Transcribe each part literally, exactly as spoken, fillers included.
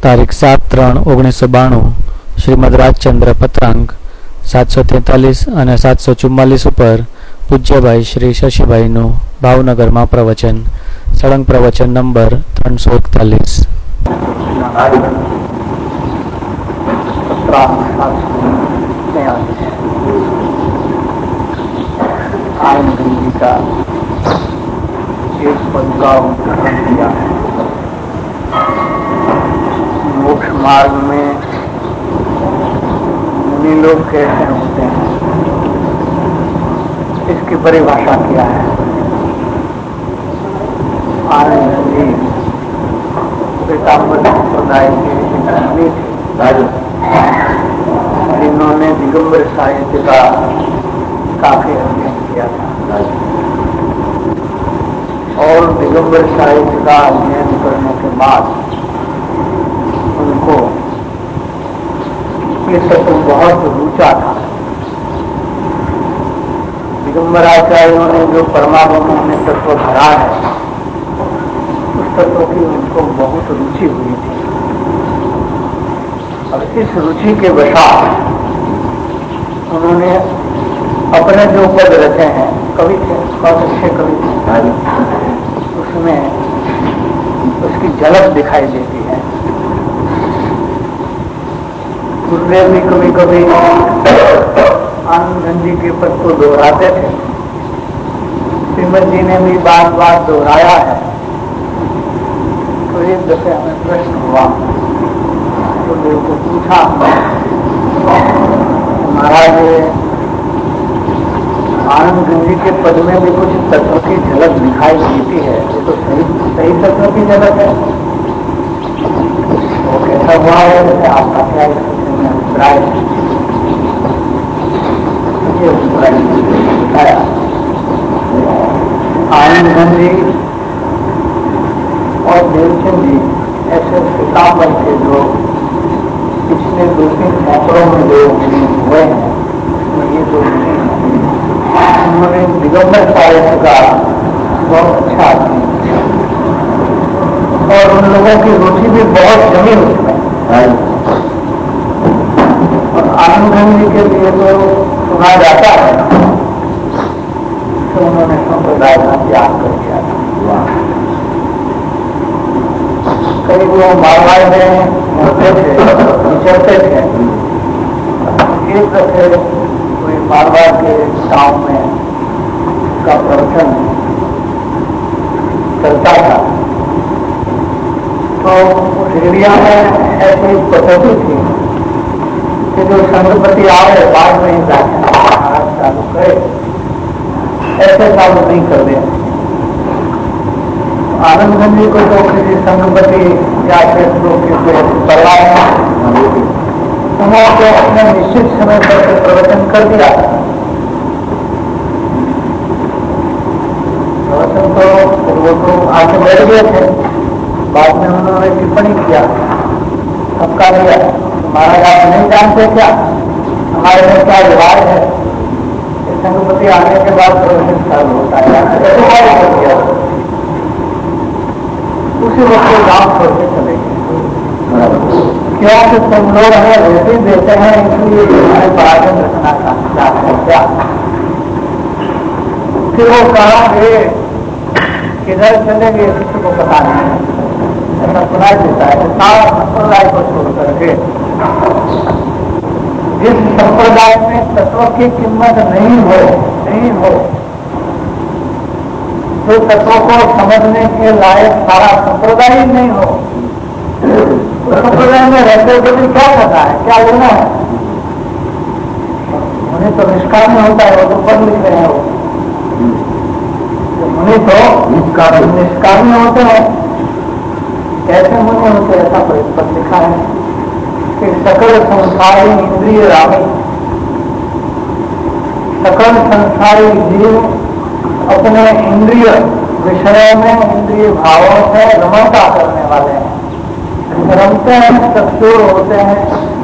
તારીખ સાત ત્રણ ઓગણીસો બાણું શ્રીમદ રાજચંદ્ર પત્રાંક સાતસો તેતાલીસ અને સાતસો ચુમ્માલીસ ઉપર પૂજ્યભાઈ શ્રી શશીભાઈનું ભાવનગરમાં પ્રવચન. સળંગ પ્રવચન નંબર ત્રણસો એકતાલીસ. एक पद का उदाहरण दिया है. मोक्ष मार्ग में मुनि लोग कैसे होते हैं, इसकी परिभाषा किया है. आनंद जी पीताम्बर संप्रदाय के मुनि थे जिन्होंने दिगंबर साहित्य का काफी अध्ययन किया था और दिगंबर साहित्य का अध्ययन करने के बाद उनको ये तत्व बहुत रुचा था. दिगंबर आचार्यों ने जो परमात्मा में तत्व भरा है उस तत्व की उनको बहुत रुचि हुई थी और इस रुचि के वशात उन्होंने अपने जो पद रचे हैं, कवि थे, बहुत अच्छे कवि थे, उसमें उसकी झलक दिखाई देती है. गुरुदेव भी कभी कभी आनंद जी के पद को दोहराते थे. श्रीमद जी ने भी बार बार दोहराया है. तो एक दफे हमें प्रश्न हुआ, गुरुदेव को पूछा, महाराज आनंद जी के पद में भी कुछ तत्व की झलक दिखाई देती है, ये तो सही सही तत्व की झलक है. वो कैसा हुआ है, जैसे आपका क्या अभिप्राय है? ये अभिप्राय बताया. आनंद जी और देवचंद जी ऐसे पितामह थे जो पिछले दो तीन सैकड़ों में जो हुए हैं, उसमें ये दो उन्होंने दिगंबर साहित्य का बहुत अच्छा और उन लोगों की रुचि भी बहुत जमी उसमें. और आनंद जी के लिए तो सुना जाता है तो उन्होंने संप्रदाय का त्याग कर दिया था. कई वो मारवाड़ में होते थे, विचरते थे. एक दफे कोई मारवाड़ के गांव में का प्रवचन चलता था तो उस एरिया में ऐसी पद्धति थी कि जो संगपति आए बाद में ही व्याख्यान चालू करे, ऐसे चालू नहीं कर दे. आनंद जी को तो किसी संगपति या फिर लोग के परवाह उन्होंने अपने निश्चित समय पर प्रवचन कर दिया. प्रवचन तो वो तो आगे बैठ गए थे. बाद में उन्होंने टिप्पणी किया, सबका लिया, महाराज आप नहीं जानते क्या हमारे में क्या रिवाज है, संगपति आने के बाद प्रवचन चालू होता है. कर दिया. उसी वक्त गांव छोड़ के चले गए. क्या कि तुम लोग हमें रोटी देते हैं इसलिए हमारे पराजन रखना चाहते हैं क्या? फिर वो कहा कि किधर चलेंगे किसी को पता नहीं, ऐसा सुनाई देता है. सारा संप्रदाय को छोड़ करके जिस संप्रदाय में तत्व की कीमत नहीं हो नहीं हो जो तत्वों को समझने के लायक सारा संप्रदाय ही नहीं हो, उस संप्रदाय में रहते हुए भी क्या करना है, क्या लेना है? उन्हें तो निष्काम होता है, वो तो पढ़ लिख रहे हैं. वो मुनि तो निष्कामी होते हैं. कैसे मुनि होते ऐसा पर लिखा है कि सकल संसारी इंद्रिय रामी, सकल संसारी जीव अपने इंद्रिय विषयों में इंद्रिय भावों से रमणता करने वाले हैं. रमते हैं, चक्षुर होते हैं.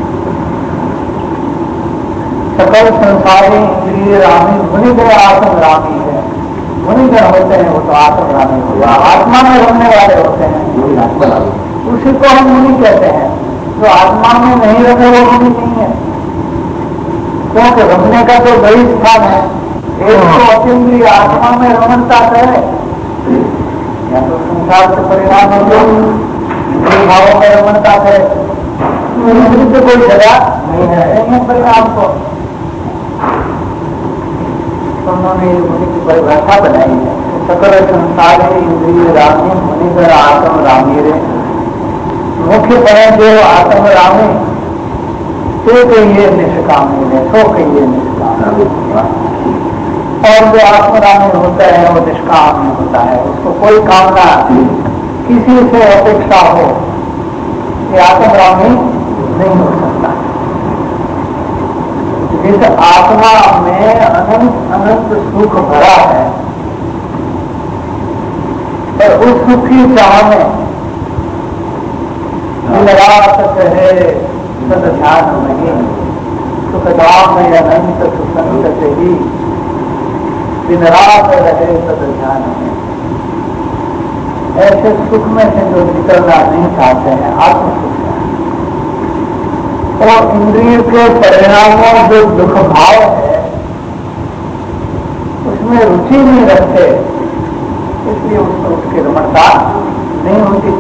सकल संसारी इंद्रिय रामी मुनि गए आत्म रामी है. मुनिगण होते हैं वो तो आत्म रामी होगा, आत्मा में रमने वाले होते हैं. उसी को हम मुनि कहते हैं। जो आत्मा में नहीं रखे वो मुनि नहीं है, क्योंकि रमने का तो वही स्थान है। एक तो अतीन्द्रिय आत्मा में रमणता करे, या तो संसार के परिणाम है जो भावों में रमणता करे, तो कोई जगह नहीं है परिणाम को। तो उन्होंने मुनि की परिभाषा बनाई है, सकल संसार इंद्रिय रामी मुनिगर आत्म रामी रे। मुख्य पद जो आत्म रामी तो कहिए निष्कामी है, सो कहिए निष्कामी। और जो आत्मरामी होता है वो निष्कामी होता है, उसको कोई कामना किसी से अपेक्षा हो, ये आत्मरामी नहीं हो सकता। जिस आत्मा में अनंत अनंत सुख भरा है और उस सुख की चाह में रात कहे सद ध्यान नहीं, सुख धाम में अनंत सुसंग से ही दिन रात रहे सद ध्यान में। ऐसे सुख में से जो निकलना नहीं चाहते हैं आत्म सुख है, और इंद्रिय के परिणामों जो दुख भाव है उसमें रुचि नहीं रखते, इसलिए उसको उसकी रमणता नहीं होती।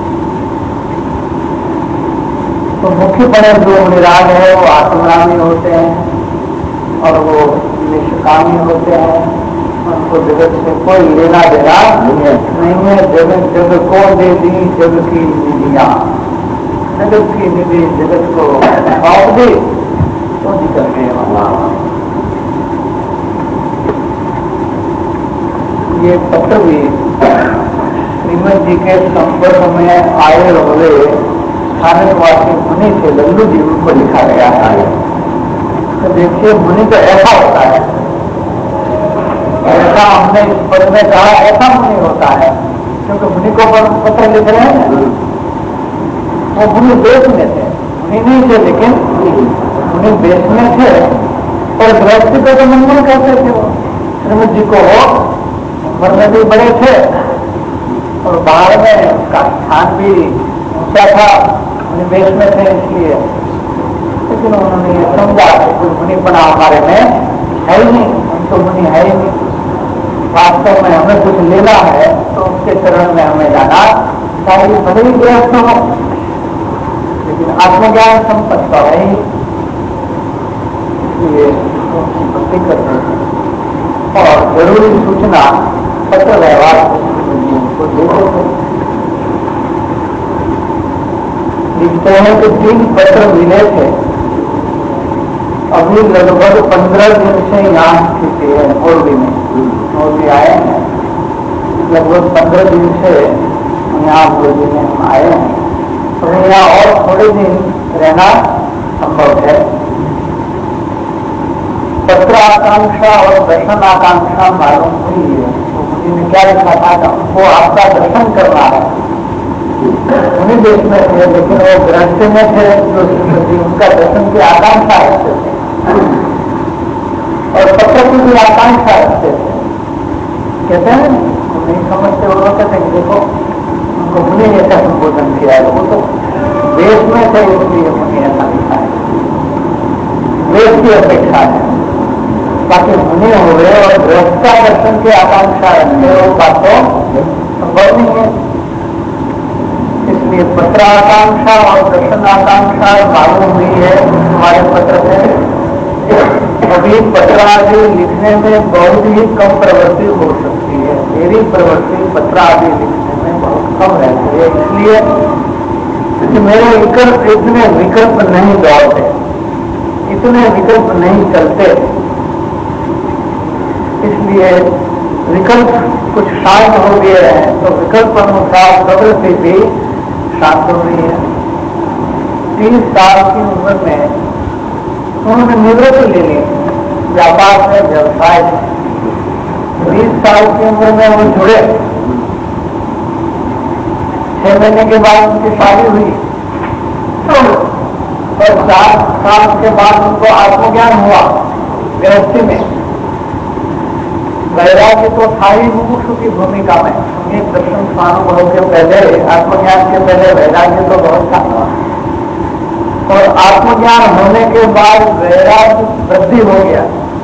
तो मुख्य पद जो निराग है वो आत्मरामी होते हैं और वो निष्कामी होते हैं, उनको जगत से कोई लेना देना नहीं है। जगत जग को दे दी जग की निधियां, जगत की निधि जगत को सौंप दी तो निकल गए वहां। ये पत्र भी श्रीमद जी के संपर्क में आए हुए स्थानकवासी मुनि थे, लल्लू जी, उनको लिखा गया है। तो देखिए मुनि तो ऐसा होता है, ऐसा हमने इस पद में कहा ऐसा मुनि होता है, क्योंकि मुनि को पत्र लिख रहे हैं। वो मुनि देश में थे, मुनि नहीं थे लेकिन मुनि देश में थे, और गृहस्थी को तो मंगल कहते थे। वो श्रीमद जी को वो उम्र में भी बड़े थे और बाहर में उसका स्थान भी ऊंचा था, निवेश में थे इसलिए। लेकिन उन्होंने ये समझा कि कोई मुनिपना हमारे में है ही नहीं, हम तो मुनि है ही नहीं, वास्तव में हमें कुछ लेना है तो उसके चरण में हमें जाना चाहिए, भले ही गृहस्थ हो, लेकिन आत्मज्ञान संपत्ति तो है ही। इसलिए संपत्ति करते हैं और जरूरी सूचना पत्र व्यवहार को देते थे। लिखते हैं कि तीन पत्र मिले थे, अभी लगभग पंद्रह दिन से यहाँ स्थित है मोरबी में, मोरबी आए हैं, लगभग पंद्रह दिन से यहाँ मोरबी में हम आए हैं, और यहाँ और थोड़े दिन रहना संभव है। पत्र आकांक्षा और दर्शन आकांक्षा मालूम हुई है। तो मुझे ने क्या लिखा था कि हमको आपका दर्शन करना है। उन्हीं देश में थे लेकिन वो गृहस्थ में थे, जो उनका दर्शन की आकांक्षा रखते थे और पत्र की भी आकांक्षा रखते थे। कहते हैं हम नहीं समझते, वो लोग कहते हैं देखो उनको मुनि ऐसा संबोधन किया है, वो तो देश में थे इसलिए मुनि ऐसा लिखा है, देश की अपेक्षा है। बाकी मुनि हुए और गृहस्थ का दर्शन की आकांक्षा रखते वो बात तो संभव नहीं है। इसलिए पत्र आकांक्षा और दर्शन आकांक्षा मालूम हुई है हमारे पत्र से। अभी पत्र आदि लिखने में बहुत ही कम प्रवृत्ति हो सकती है, मेरी प्रवृत्ति पत्र आदि लिखने में बहुत कम रहती है, इसलिए कि मेरे विकल्प इतने विकल्प नहीं दौड़ते, इतने विकल्प नहीं चलते, इसलिए विकल्प कुछ शांत हो गए हैं। तो विकल्प अनुसार प्रवृत्ति भी शांत हो रही है। तीस साल की उम्र में उन्होंने निवृत्ति ले ली व्यापार में, व्यवसाय में। बीस साल की उम्र में वो जुड़े, छह महीने के बाद उनकी शादी हुई और चार साल के बाद उनको आत्मज्ञान हुआ गृहस्थी में। वैराग्य तो था ही मुमुक्षु की भूमिका में। एक दर्शन स्वानुभव के पहले, आत्मज्ञान के पहले वैराग्य तो बहुत था, और आत्मज्ञान होने के बाद वैराग्य वृद्धि हो गया।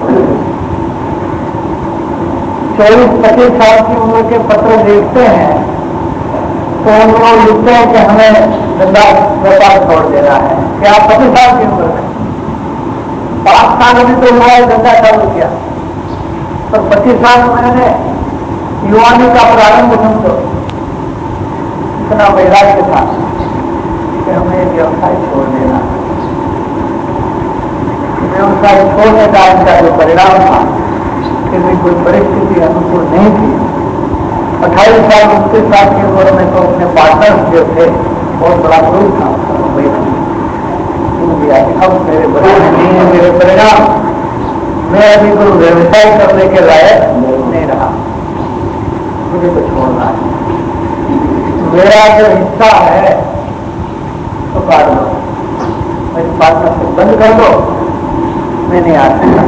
चौबीस पच्चीस साल की उम्र के पत्र देखते हैं तो हम लोग लिखते हैं कि हमें धंधा व्यापार छोड़ देना है। क्या पच्चीस साल की उम्र में? पांच साल में तो हुआ है धंधा चालू किया, पर पच्चीस साल में मैंने युवानी का प्रारंभ समझो, इतना वैराग्य था कि हमें व्यवसाय छोड़ देना। व्यवसाय छोड़ने का इनका जो परिणाम था, फिर भी कोई परिस्थिति अनुकूल नहीं थी। अट्ठाईस साल उनतीस साल की उम्र में तो अपने पार्टनर्स जो थे बहुत बड़ा ग्रुप था, अब मेरे बड़े नहीं है, मेरे परिणाम मैं अभी कोई व्यवसाय करने के लायक नहीं रहा, मुझे तो छोड़ना है। मेरा जो हिस्सा है तो काट दो, मेरी पार्टनर से बंद कर दो, मैं नहीं आ सकता।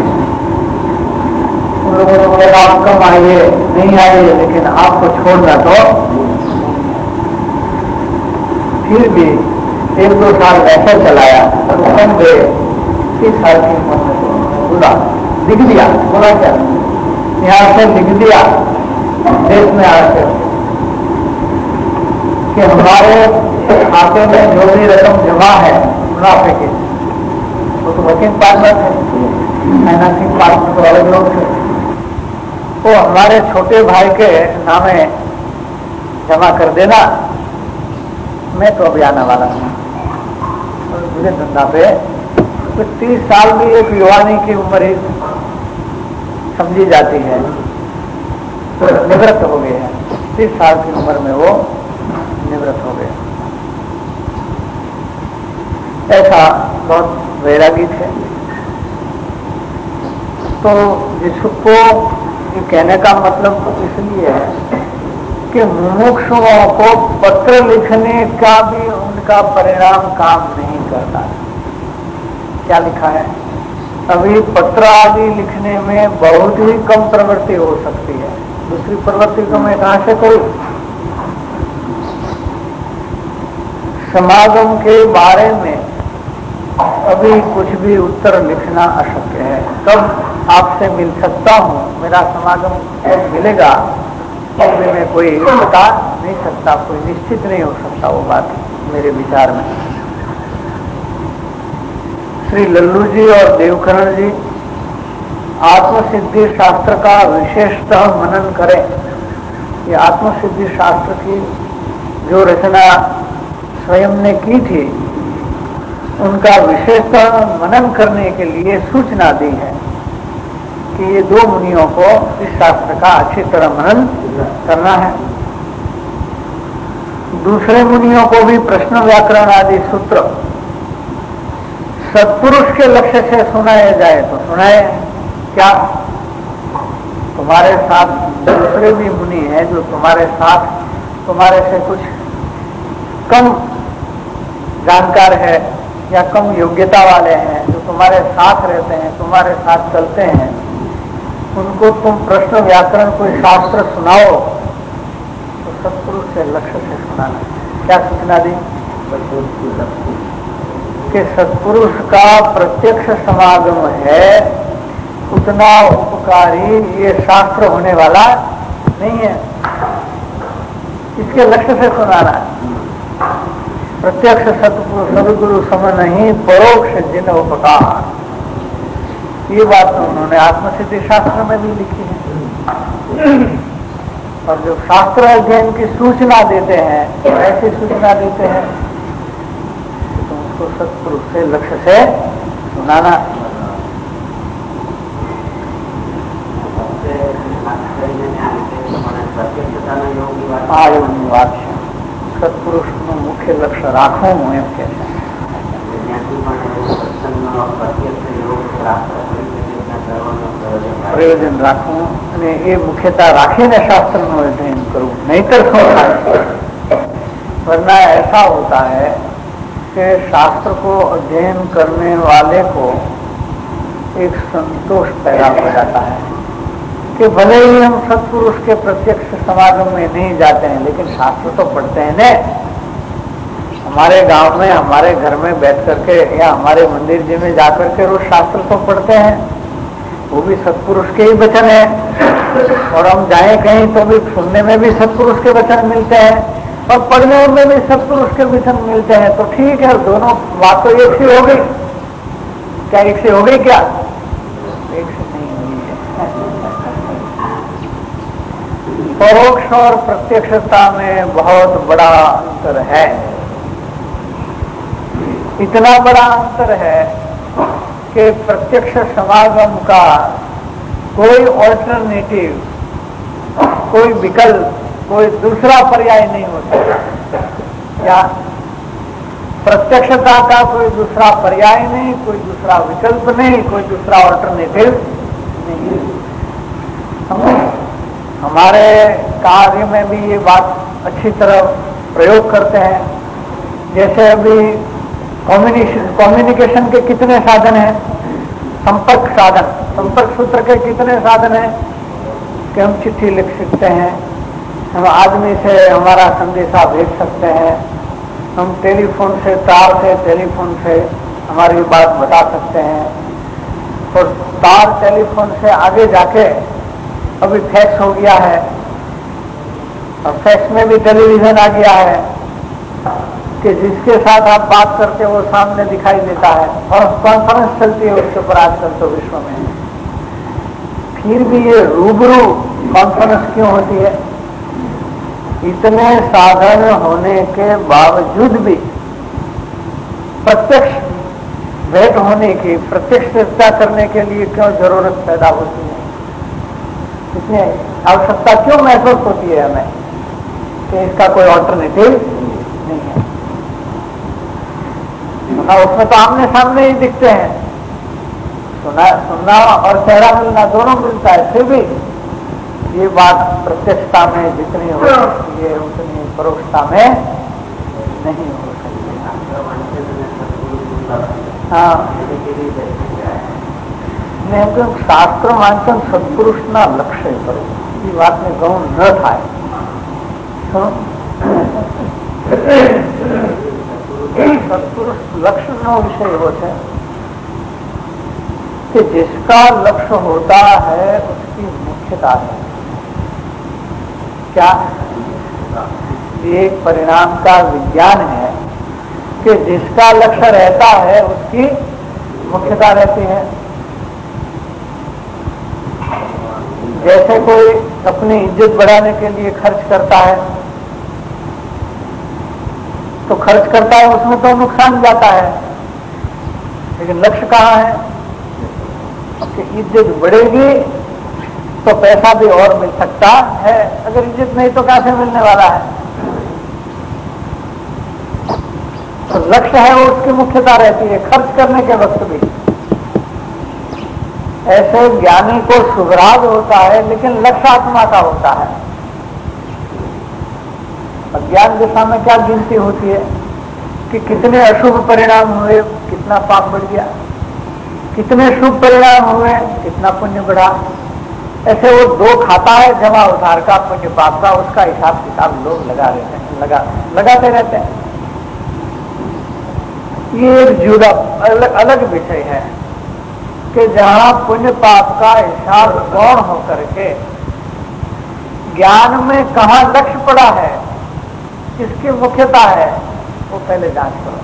उन लोगों ने बोला आप कम आइए, नहीं आइए, लेकिन आपको छोड़ना तो। फिर भी एक दो साल ऐसा चलाया, कम गए, तीस साल की उम्र में तो उन्होंने बोला, लिख दिया, बोला क्या, यहाँ से लिख दिया देश में आकर कि हमारे खाते में जो भी रकम जमा है मुनाफे के, वो तो वर्किंग पार्टनर थे, फाइनेंसिंग पार्टनर तो अलग लोग थे, वो हमारे छोटे भाई के नामे जमा कर देना, मैं तो अभी आने वाला हूँ। और मुझे धंधा पे तो तीस साल भी एक युवानी की उम्र ही समझी जाती है, तो निवृत्त हो गए हैं। तीस साल की उम्र में वो निवृत्त हो गए। ऐसा बहुत वैरागी थे। तो जिसको ये कहने का मतलब तो इसलिए है कि मुमुक्षुओं को पत्र लिखने का भी उनका परिणाम काम नहीं करता। क्या लिखा है? अभी पत्र आदि लिखने में बहुत ही कम प्रवृत्ति हो सकती है, दूसरी प्रवृत्ति को मैं कहां से करूं? समागम के बारे में अभी कुछ भी उत्तर लिखना अशक्य है। कब आपसे मिल सकता हूं, मेरा समागम कब मिलेगा, तब भी मैं कोई बता नहीं सकता, कोई निश्चित नहीं हो सकता वो बात मेरे विचार में। श्री लल्लू जी और देवकरण जी आत्मसिद्धि शास्त्र का विशेषतः मनन करें। ये आत्मसिद्धि शास्त्र की जो रचना स्वयं ने की थी, उनका विशेषतः मनन करने के लिए सूचना दी है कि ये दो मुनियों को इस शास्त्र का अच्छी तरह मनन करना है। दूसरे मुनियों को भी प्रश्न व्याकरण आदि सूत्र सत्पुरुष के लक्ष्य से सुनाया जाए तो सुनाए। क्या तुम्हारे साथ दूसरे भी मुनि हैं जो तुम्हारे साथ तुम्हारे से कुछ कम जानकार है या कम योग्यता वाले हैं, जो तुम्हारे साथ रहते हैं, तुम्हारे साथ चलते हैं, उनको तुम प्रश्न व्याकरण कोई शास्त्र सुनाओ तो सत्पुरुष से लक्ष्य से सुनाना। क्या सूचना दी? कि सत्पुरुष का प्रत्यक्ष समागम है, उतना उपकारी ये शास्त्र होने वाला नहीं है, इसके लक्ष्य से सुनाना है। प्रत्यक्ष सदगुरु सम नहीं, परोक्ष जिन उपकार, ये बात तो उन्होंने आत्मसिद्धि शास्त्र में भी लिखी है। और जो शास्त्र अध्ययन की सूचना देते हैं, ऐसी सूचना देते हैं कि तुम उसको सत्पुरुष से लक्ष्य से सुनाना। सत्पुरुष નું મુખ્ય લક્ષ્ય રાખવું એમ કે છે। પ્રયોજન રાખવું અને એ મુખ્યતા રાખીને શાસ્ત્રનું અધ્યયન કરવું, નહીતર શું થાય? वरना ऐसा होता है कि शास्त्र को अध्ययन करने वाले को एक संतोष पैदा हो जाता है कि भले ही हम सत्पुरुष के प्रत्यक्ष समागम में नहीं जाते हैं, लेकिन शास्त्र तो पढ़ते हैं ने। हमारे गांव में, हमारे घर में बैठ करके या हमारे मंदिर जी में जाकर के रोज शास्त्र तो पढ़ते हैं, वो भी सत्पुरुष के ही वचन है। और हम जाए कहीं तो भी सुनने में भी सत्पुरुष के वचन मिलते हैं और पढ़ने में भी सत्पुरुष के वचन मिलते हैं। तो ठीक है, दोनों बात तो एक सी हो गई। क्या एक से हो गई? क्या एक से नहीं हुई है। परोक्ष और प्रत्यक्षता में बहुत बड़ा अंतर है। इतना बड़ा अंतर है कि प्रत्यक्ष समागम का कोई ऑल्टरनेटिव, कोई विकल्प, कोई दूसरा पर्याय नहीं हो सकता। क्या प्रत्यक्षता का कोई दूसरा पर्याय नहीं, कोई दूसरा विकल्प नहीं, कोई दूसरा ऑल्टरनेटिव नहीं। हम हमारे कार्य में भी ये बात अच्छी तरह प्रयोग करते हैं। जैसे अभी कम्युनिकेशन कम्युनिकेशन के कितने साधन हैं? संपर्क साधन, संपर्क सूत्र के कितने साधन हैं कि हम चिट्ठी लिख सकते हैं, हम आदमी से हमारा संदेशा भेज सकते हैं, हम टेलीफोन से, तार से, टेलीफोन से हमारी बात बता सकते हैं। और तार टेलीफोन से आगे जाके अभी फैक्स हो गया है, और फैक्स में भी टेलीविजन आ गया है कि जिसके साथ आप बात करते हो वो सामने दिखाई देता है, और कॉन्फ्रेंस चलती है उसके ऊपर आजकल तो विश्व में। फिर भी ये रूबरू कॉन्फ्रेंस क्यों होती है? इतने साधन होने के बावजूद भी प्रत्यक्ष भेंट होने की, प्रत्यक्ष चर्चा करने के लिए क्यों जरूरत पैदा होती है? इतनी आवश्यकता क्यों महसूस होती है हमें कि इसका कोई ऑल्टरनेटिव नहीं है? सुना उसमें तो आमने सामने ही दिखते हैं, सुना सुनना और चेहरा मिलना दोनों मिलता है, फिर भी ये बात प्रत्यक्षता में जितनी हो सकती है उतनी परोक्षता में नहीं हो सकती। हाँ, नहीं क्योंकि शास्त्र वांचन सत्पुरुष ना लक्ष्य करो, ये बात में गौण न थाय। सत्पुरुष लक्ष्य नो विषय होते कि जिसका लक्ष्य होता है उसकी मुख्यता है। क्या ये परिणाम का विज्ञान है कि जिसका लक्ष्य रहता है उसकी मुख्यता रहती है। जैसे कोई अपनी इज्जत बढ़ाने के लिए खर्च करता है तो खर्च करता है, उसमें तो नुकसान जाता है, लेकिन लक्ष्य कहाँ है कि इज्जत बढ़ेगी तो पैसा भी और मिल सकता है, अगर इज्जत नहीं तो कहां से मिलने वाला है? तो लक्ष्य है वो उसकी मुख्यता रहती है खर्च करने के वक्त भी। ऐसे ज्ञानी को सुभराग होता है लेकिन लक्ष्य आत्मा का होता है। अज्ञान दिशा में क्या गिनती होती है कि कितने अशुभ परिणाम हुए, कितना पाप बढ़ गया, कितने शुभ परिणाम हुए, कितना पुण्य बढ़ा। ऐसे वो दो खाता है, जमा उधार का, पुण्य पाप का, उसका हिसाब किताब लोग लगा रहते हैं, लगा लगाते रहते हैं। ये एक जुदा अलग, अलग विषय है कि जहां पुण्य पाप का हिसाब गौण होकर के ज्ञान में कहां लक्ष्य पड़ा है, किसकी मुख्यता है, वो पहले जांच करो।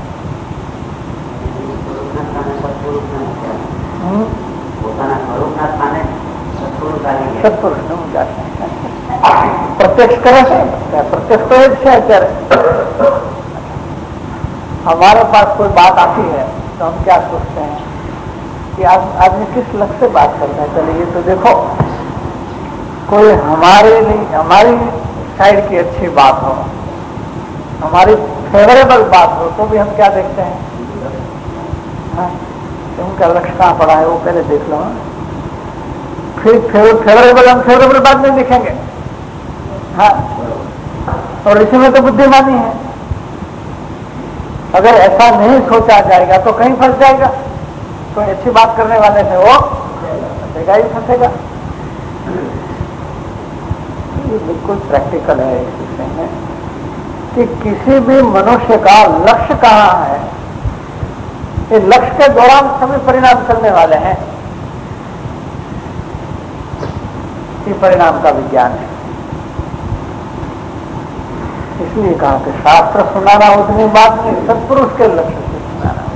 सत्पुरुष नहीं जाते प्रत्यक्ष करे से, प्रत्यक्ष तो एक आचार्य। हमारे पास कोई बात आती है तो हम क्या सोचते हैं कि आज आदमी किस लक्ष्य से बात करता है। चलिए तो देखो, कोई हमारे लिए, हमारी साइड की अच्छी बात हो, हमारी फेवरेबल बात हो, तो भी हम क्या देखते हैं? हाँ, उनका लक्ष्य कहाँ पड़ा है वो पहले देख लो। फिर फेवरेबल हम फेवरेबल बात नहीं देखेंगे। हाँ, और इसी में तो बुद्धिमानी है। अगर ऐसा नहीं सोचा जाएगा तो कहीं फंस जाएगा। कोई अच्छी बात करने वाले से वो फंसेगा ही फंसेगा। भी बिल्कुल प्रैक्टिकल है इस विषय में कि किसी भी मनुष्य का लक्ष्य कहाँ है, ये लक्ष्य के दौरान सभी परिणाम चलने वाले हैं। ये परिणाम का विज्ञान है। इसलिए कहा कि शास्त्र सुनाना उतनी बात नहीं, सत्पुरुष के लक्ष्य से सुनाना।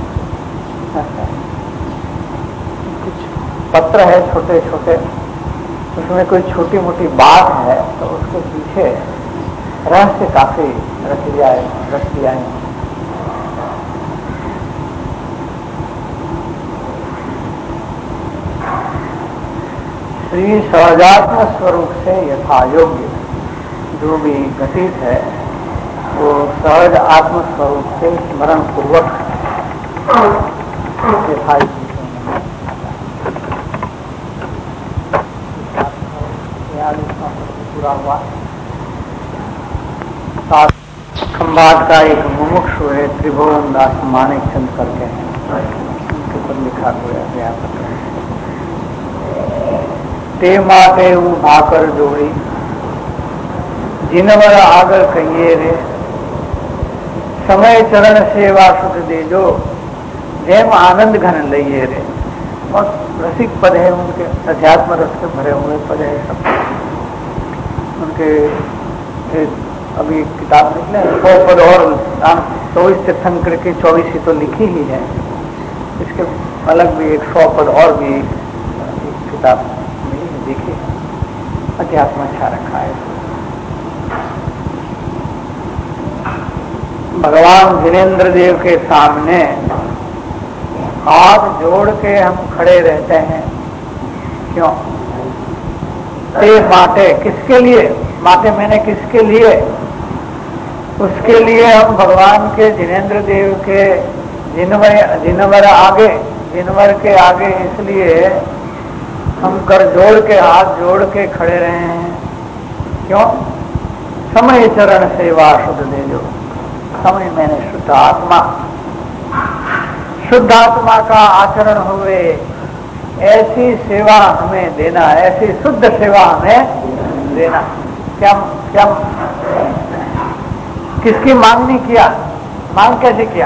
कुछ पत्र है छोटे छोटे, उसमें कोई छोटी मोटी बात है तो उसके पीछे रहस्य काफी रख दिया है रख दिया है। श्री सहजात्म स्वरूप से यथा योग्य जो भी घटित है वो सहज आत्म स्वरूप से स्मरण पूर्वक यथा पूरा हुआ। खंभात का एक मुमुक्षु है, त्रिभुवन दास मानिक चंद करके हैं, उनके ऊपर लिखा हुआ गया पत्र। ते माटे वो भाकर जोड़ी जिनवर आगर कहिए रे, समय चरण सेवा सुख दे जो जैम आनंद घन लइए रे। बहुत रसिक पद है उनके, अध्यात्म रस से भरे हुए पद है सब उनके। अभी किताब निकले सौ पद और चौबीस तीर्थंकर की चौबीस ही तो लिखी ही है, इसके अलग भी एक सौ पद और भी एक किताब देखी, अध्यात्म अच्छा रखा है। भगवान जिनेन्द्र देव के सामने हाथ जोड़ के हम खड़े रहते हैं, क्यों? ते माटे, किसके लिए? माटे मैंने किसके लिए? उसके लिए हम भगवान के जिनेन्द्र देव के जिनवर जिनवर आगे जिनवर के आगे इसलिए हम कर जोड़ के हाथ जोड़ के खड़े रहे हैं, क्यों? समय चरण सेवा शुद्ध दे जो। समय मैंने शुद्ध आत्मा, शुद्ध आत्मा का आचरण हुए ऐसी सेवा हमें देना, ऐसी शुद्ध सेवा हमें देना। क्या क्या किसकी मांग नहीं किया? मांग कैसे किया?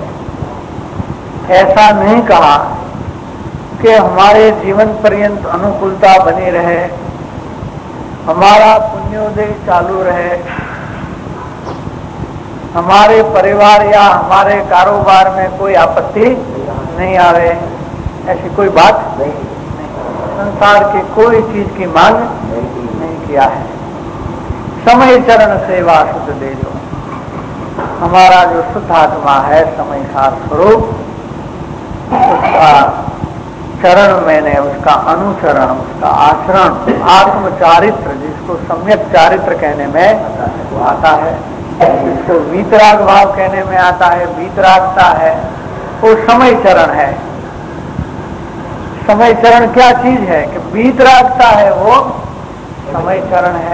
ऐसा नहीं कहा कि हमारे जीवन पर्यंत अनुकूलता बनी रहे, हमारा पुण्योदय चालू रहे, हमारे परिवार या हमारे कारोबार में कोई आपत्ति नहीं आवे, ऐसी कोई बात नहीं। संसार की कोई चीज की मांग नहीं किया है। समय चरण सेवा शुद्ध दे जो। हमारा जो शुद्ध आत्मा है, समय सार स्वरूप, उसका चरण मैंने, उसका अनुचरण, उसका आचरण, आत्म चारित्र, जिसको सम्यक चारित्र कहने में आता है, जिसको वीतराग भाव कहने में आता है, वीतरागता है, वो समय चरण है। समय चरण क्या चीज है कि वीतरागता है, वो समय चरण है।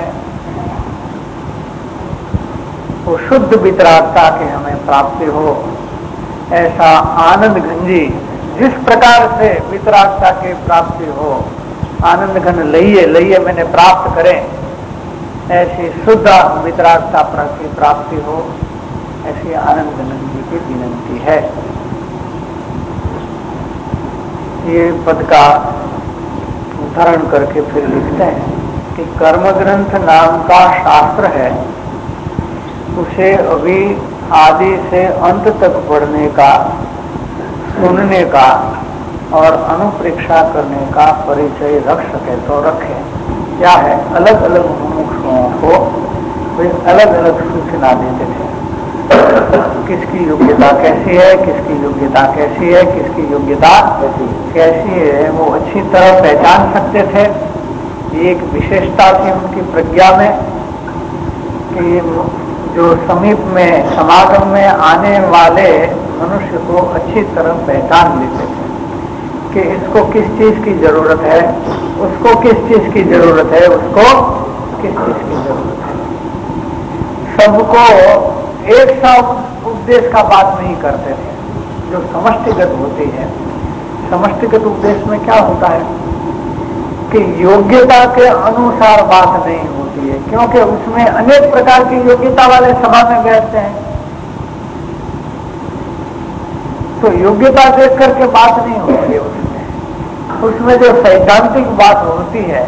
वो शुद्ध वितरागता की हमें प्राप्ति हो, ऐसा आनंद घंजी जिस प्रकार से वितरागता की प्राप्ति हो, आनंद घन लइए लइए मैंने प्राप्त करें, ऐसी शुद्ध वितरागता की प्राप्ति हो, ऐसी आनंद घन जी की विनंती है। ये पद का उदाहरण करके फिर लिखते हैं कि कर्म ग्रंथ नाम का शास्त्र है, उसे अभी आदि से अंत तक पढ़ने का, सुनने का और अनुप्रेक्षा करने का परिचय रख सके तो रखे। क्या है? अलग अलग मुमुक्षुओं को वे अलग अलग सूचना देते थे, किसकी योग्यता कैसी है, किसकी योग्यता कैसी है, किसकी योग्यता कैसी है, वो अच्छी तरह पहचान सकते थे। एक विशेषता थी उनकी प्रज्ञा में कि जो समीप में समागम में आने वाले मनुष्य को अच्छी तरह पहचान लेते थे कि इसको किस चीज की जरूरत है, उसको किस चीज की जरूरत है, उसको किस चीज की जरूरत है। सबको एक सा उपदेश का बात नहीं करते थे, जो समष्टिगत होती है। समष्टिगत उपदेश में क्या होता है कि योग्यता के अनुसार बात नहीं होती, होती है, क्योंकि उसमें अनेक प्रकार की योग्यता वाले सभा में बैठते हैं। तो योग्यता देख करके बात नहीं होती है उसमें। उसमें जो सैद्धांतिक बात होती है,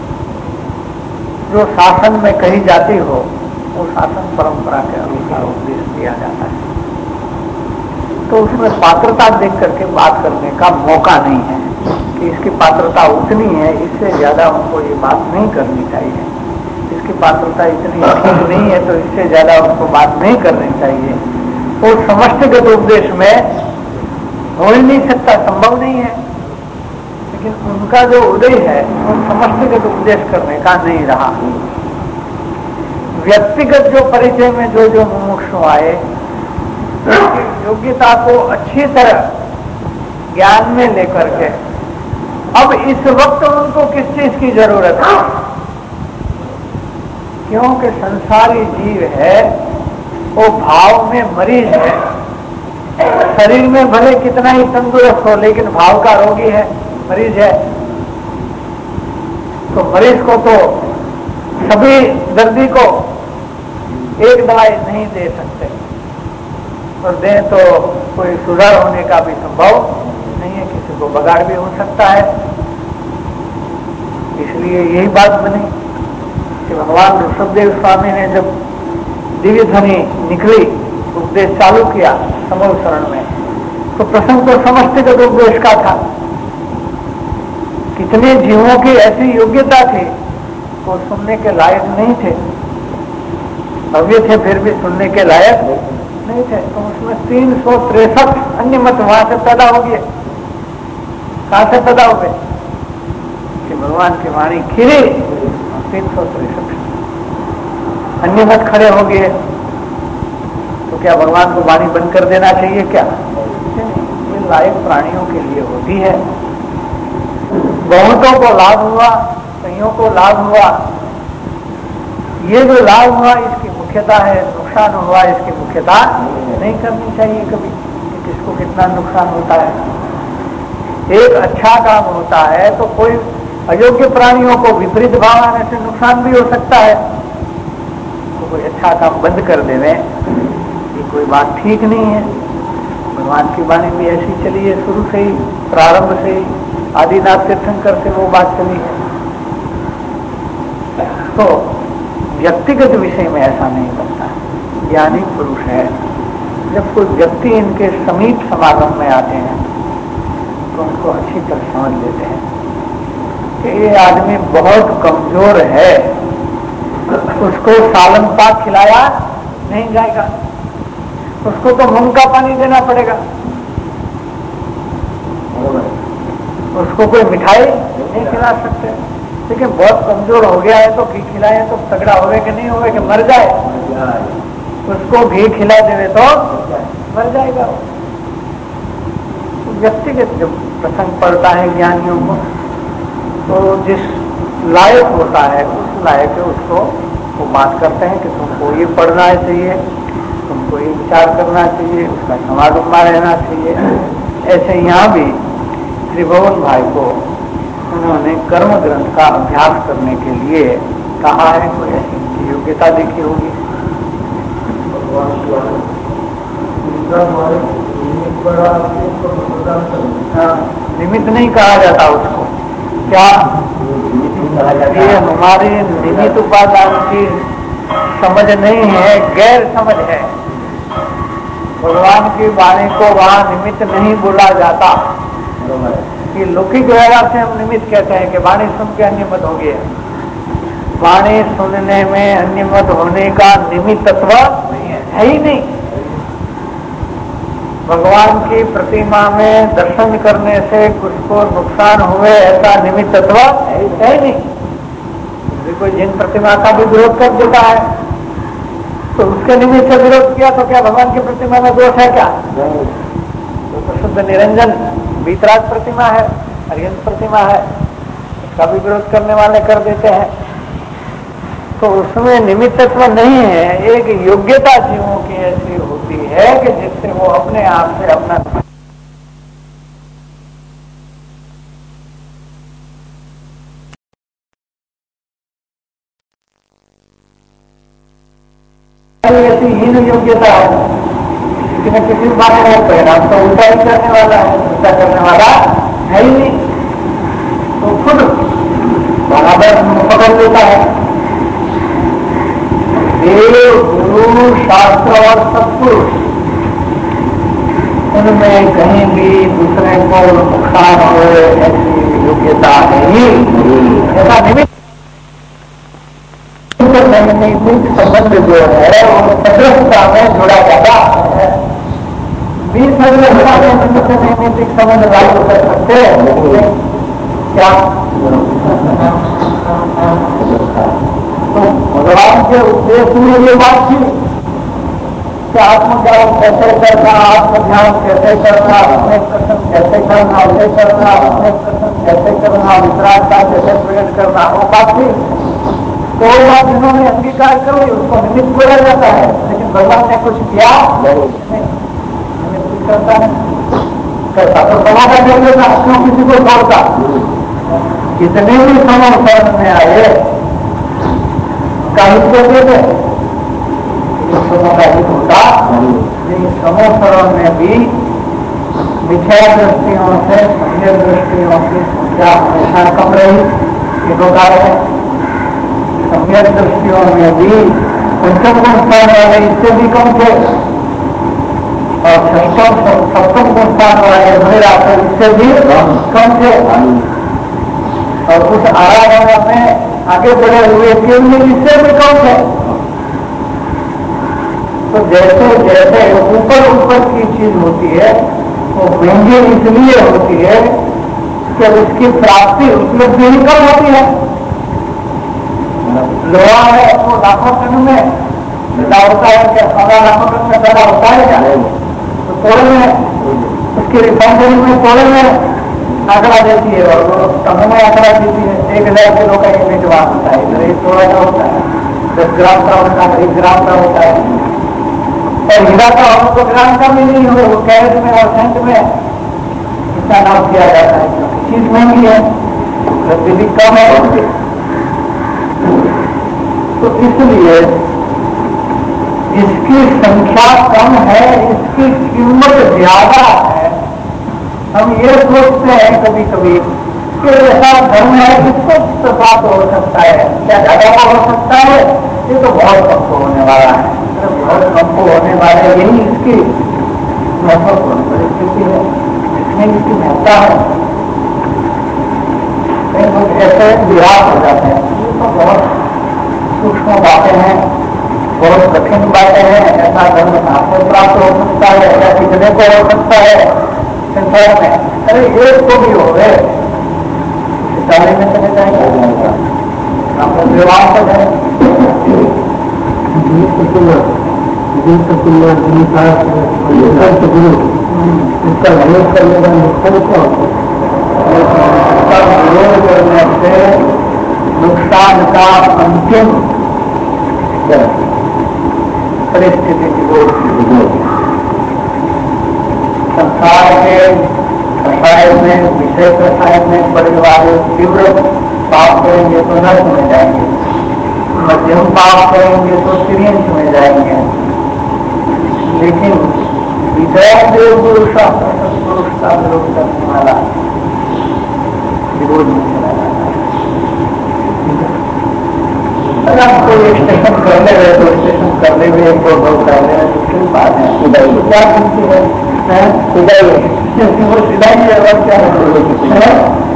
जो शासन में कही जाती हो, वो शासन परंपरा के अनुसार उपदेश दिया जाता है। तो उसमें पात्रता देख करके बात करने का मौका नहीं है कि इसकी पात्रता उतनी है, इससे ज्यादा उनको ये बात नहीं करनी चाहिए, इसकी पात्रता इतनी ठीक नहीं है तो इससे ज्यादा उनको बात नहीं करनी चाहिए। वो समष्टिगत उपदेश में हो ही नहीं सकता, संभव नहीं है। लेकिन उनका जो उदय है वो समष्टिगत उपदेश करने का नहीं रहा। व्यक्तिगत जो परिचय में जो जो मुमुक्षु आए, उसकी योग्यता को अच्छी तरह ज्ञान में लेकर के अब इस वक्त उनको किस चीज की जरूरत है, क्योंकि संसारी जीव है वो भाव में मरीज है। शरीर में भले कितना ही तंदुरुस्त हो, लेकिन भाव का रोगी है, मरीज है। तो मरीज को तो सभी दर्दी को एक दवाई नहीं दे सकते, और दें तो कोई सुधार होने का भी संभव नहीं है, किसी को बगाड़ भी हो सकता है। इसलिए यही बात बनी कि भगवान ऋषभदेव स्वामी ने जब दिव्य ध्वनि निकली, उपदेश चालू किया समूह शरण में, तो प्रसंग तो समष्टिगत उपदेश का था। कितने जीवों की ऐसी योग्यता थी वो सुनने के लायक नहीं थे, भव्य थे फिर भी सुनने के लायक नहीं थे। तो उसमें तीन सौ तिरसठ अन्य मत वहां से पैदा हो गए। कहां से पैदा हो गए कि भगवान की वाणी खिरी, तीन सौ तिरसठ अन्य मत खड़े हो गए। तो क्या भगवान को वाणी बंद कर देना चाहिए क्या? ये लायक प्राणियों के लिए होती है। बहुतों को लाभ हुआ, कईयों को लाभ हुआ। ये जो लाभ हुआ इसकी मुख्यता है, नुकसान हुआ इसकी मुख्यता नहीं करनी चाहिए कभी कि किसको कितना नुकसान होता है। एक अच्छा काम होता है तो कोई अयोग्य प्राणियों को विपरीत भाव आने से नुकसान भी हो सकता है। तो कोई अच्छा काम बंद कर देवे ये कोई बात ठीक नहीं है। भगवान की वाणी भी ऐसी चली है शुरू से ही, प्रारंभ से ही, आदिनाथ तीर्थंकर से वो बात चली है। तो व्यक्तिगत विषय में ऐसा नहीं बनता। ज्ञानी पुरुष है, जब कोई व्यक्ति इनके समीप समागम में आते हैं तो उनको अच्छी तरह समझ लेते हैं कि ये आदमी बहुत कमजोर है, उसको सालन पाक खिलाया नहीं जाएगा, उसको तो मूंग का पानी देना पड़ेगा, उसको कोई मिठाई नहीं खिला सकते। लेकिन बहुत कमजोर हो गया है तो घी खिलाए तो तगड़ा होवे कि नहीं होवे कि मर जाए, उसको घी खिला देवे तो मर जाएगा। तो व्यक्तिगत जब प्रसंग पड़ता है ज्ञानियों को, तो जिस लायक होता है उस लायक है उसको वो बात करते हैं कि तुमको ये पढ़ना चाहिए, तुमको ये विचार करना चाहिए, उसका समागमा रहना चाहिए। ऐसे यहाँ भी त्रिभुवन भाई को उन्होंने कर्म ग्रंथ का अभ्यास करने के लिए कहा है। कोई ऐसी योग्यता देखी होगी। हाँ, निमित्त नहीं कहा जाता उसको। क्या ये हमारी निमित्त उपादान की समझ नहीं है, गैर समझ है। भगवान की वाणी को वहां निमित्त नहीं बोला जाता। कि लौकिक व्यवहार से हम निमित्त कहते हैं कि वाणी सुन के अन्यमत हो गया। वाणी सुनने में अन्यमत होने का निमित्त तत्व है ही नहीं। भगवान की प्रतिमा में दर्शन करने से कुछ को नुकसान हुए ऐसा निमित्त तत्व है ही नहीं। कोई जिन प्रतिमा का भी विरोध कर देता है तो उसके निमित्त से विरोध किया तो क्या भगवान की प्रतिमा में दोष है क्या? तो प्रसिद्ध निरंजन वीतराग प्रतिमा है, अरिहंत प्रतिमा है, उसका भी विरोध करने वाले कर देते हैं। तो उसमें निमित्तत्व नहीं है। एक योग्यता जीवों की ऐसी होती है कि जिससे वो अपने आप से अपना ऐसी हीन योग्यता है, किसी न किसी बात में परिणाम तो उल्टा ही करने वाला है, उल्टा करने वाला है ही नहीं, तो खुद बराबर पकड़ लेता है। देव, गुरु, शास्त्र और सत्पुरुष, उनमें कहीं भी दूसरे को नुकसान हो ऐसी योग्यता नहीं। ऐसा निमित्त संबंध जो है वो सदृशता में जोड़ा जाता है। बीस सदृशता में नैमित्तिक संबंध लागू कर सकते हैं क्या? तो भगवान के उद्देश्य में ये बात थी कि आत्मज्ञान कैसे करना, आत्मध्यान कैसे करना, अपने प्रश्न कैसे करना, उसे करना, अपने प्रश्न कैसे करना, विश्रांता कैसे प्रकट करना, वो बात थी। तो वो बात जिन्होंने अंगीकार करो उसको निमित्त बोला जाता है, लेकिन भगवान ने कुछ किया नहीं, निमित्त करता है, करता तो समाधान कर लेता, क्यों किसी को छोड़ता? कितने भी समर्थन में आए कहीं को दे दे का हित होता, लेकिन समोसरण में भी मिथ्या दृष्टियों से सम्य दृष्टियों की संख्या हमेशा कम रही। ये दो कारण है। सम्य दृष्टियों में भी पंचम गुण स्थान वाले इससे भी कम थे, और षष्टम सप्तम गुण स्थान वाले मेरा इससे भी कम थे, और उस आराधना में आगे बढ़े हुए केवल इससे भी कम थे। तो जैसे जैसे ऊपर ऊपर की चीज होती है वो महंगी इसलिए होती है कि उसकी प्राप्ति उपलब्धि ही कम होती है। लोहा है वो लाखों टन में पैदा होता है, क्या सौदा लाखों टन में पैदा होता है क्या? तो तोड़े में उसकी रिफाइनरी में तोड़े में आंकड़ा देती है और वो टन में आंकड़ा देती है। एक हजार किलो का यूनिट वहां होता है, इधर एक थोड़ा सा होता है, दस ग्राम का होता है, एक ग्राम का होता है। और हीरा का हमको ग्राम का भी नहीं हो, वो कैरेट में और सेंट में इसका नाम किया जाता है, क्योंकि चीज महंगी है, उपलब्धि कम है उसकी। तो इसलिए इसकी संख्या कम है, इसकी कीमत ज्यादा है। हम ये सोचते हैं कभी कभी कि ऐसा धर्म है किसको साथ हो सकता है, क्या ज्यादा हो सकता है? ये तो बहुत कम को होने वाला है, बहुत कम को होने वाले यही इसकी महत्वपूर्ण परिस्थिति है, इसमें इसकी महत्ता है। लोग ऐसे विराट हो जाते हैं, ये तो बहुत सूक्ष्म बातें हैं, बहुत कठिन बातें हैं। ऐसा धर्म कहाँ से प्राप्त हो सकता है, ऐसा कितने को हो सकता है संसार में? अरे एक को भी हो गए विद्यालय में चले जाएंगे, आपको विवाह हो जाए, इसका विरोध करने का नुकसान क्या होता है? इसका विरोध करने से नुकसान का अंतिम परिस्थिति की ओर संसार के रसायन में, विषय रसायन में पड़ने वाले तीव्र पाप करेंगे तो नर्क में जाएंगे, मध्यम पाप करेंगे तो तिर्यंश में जाएंगे। लेकिन विजय देव गुरु शास्त्र सत्पुरुष का विरोध करने वाला विरोध में चला जाता है। अगर आप कोई स्टेशन कर ले रहे तो स्टेशन करने में एक दो कर ले रहे तो क्यों बात है? सिदाई क्या पूछती है? सिदाई वो सिदाई है और क्या है?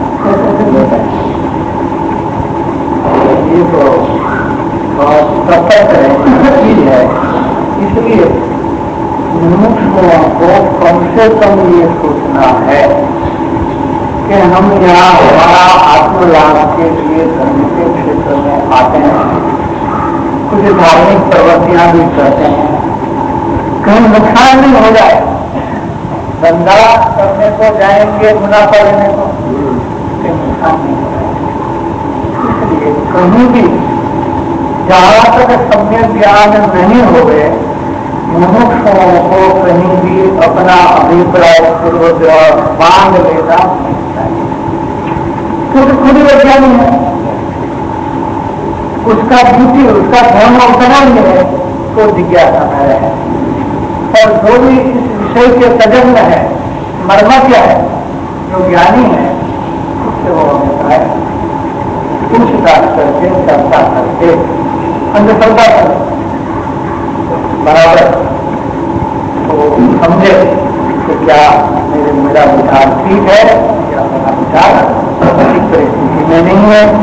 ये तो बहुत सतर्क चीज है। इसलिए मनुष्यों को कम से कम ये सोचना है कि हम यहाँ हमारा आत्मलाभ के लिए धर्म के क्षेत्र में आते हैं, कुछ धार्मिक प्रवृत्तियां भी करते हैं, कहीं नुकसान नहीं हो जाए। धंधा करने को जाएंगे मुनाफा लेने को, कहीं नुकसान नहीं हो जाए। इसलिए कहीं भी जहाँ तक सम्यक ज्ञान नहीं हो गए मनुष्यों को कहीं भी अपना अभिप्राय पूर्वक मांग लेना नहीं चाहिए। खुद खुद अज्ञानी है, उसका ड्यूटी, उसका धर्म उतना ही है उसको जिज्ञासा में रहे। और जो भी इस विषय के सजग है, मर्मज्ञ है, जो ज्ञानी है, उससे वो हमेशा है पूछताछ करके, चर्चा करके, अंधश्रद्धा करके बराबर तो समझे कि क्या मेरे मेरा विचार ठीक है, क्या मेरा विचार ठीक परिस्थिति में नहीं है।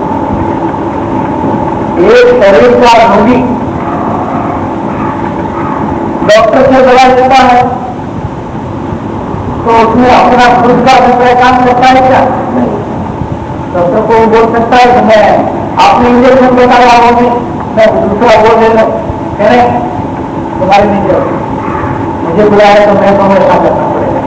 एक शरीर का रोगी डॉक्टर से दवाई लेता है तो उसमें अपना खुद का अभिप्राय काम करता है क्या? डॉक्टर को बोल सकता है कि मैं आपने इंजेक्शन बताया वो भी मैं दूसरा वो ले लो, कह रहे तुम्हारी नहीं जरूरत, मुझे बुलाया तो मैं तुम्हें ऐसा करना पड़ेगा।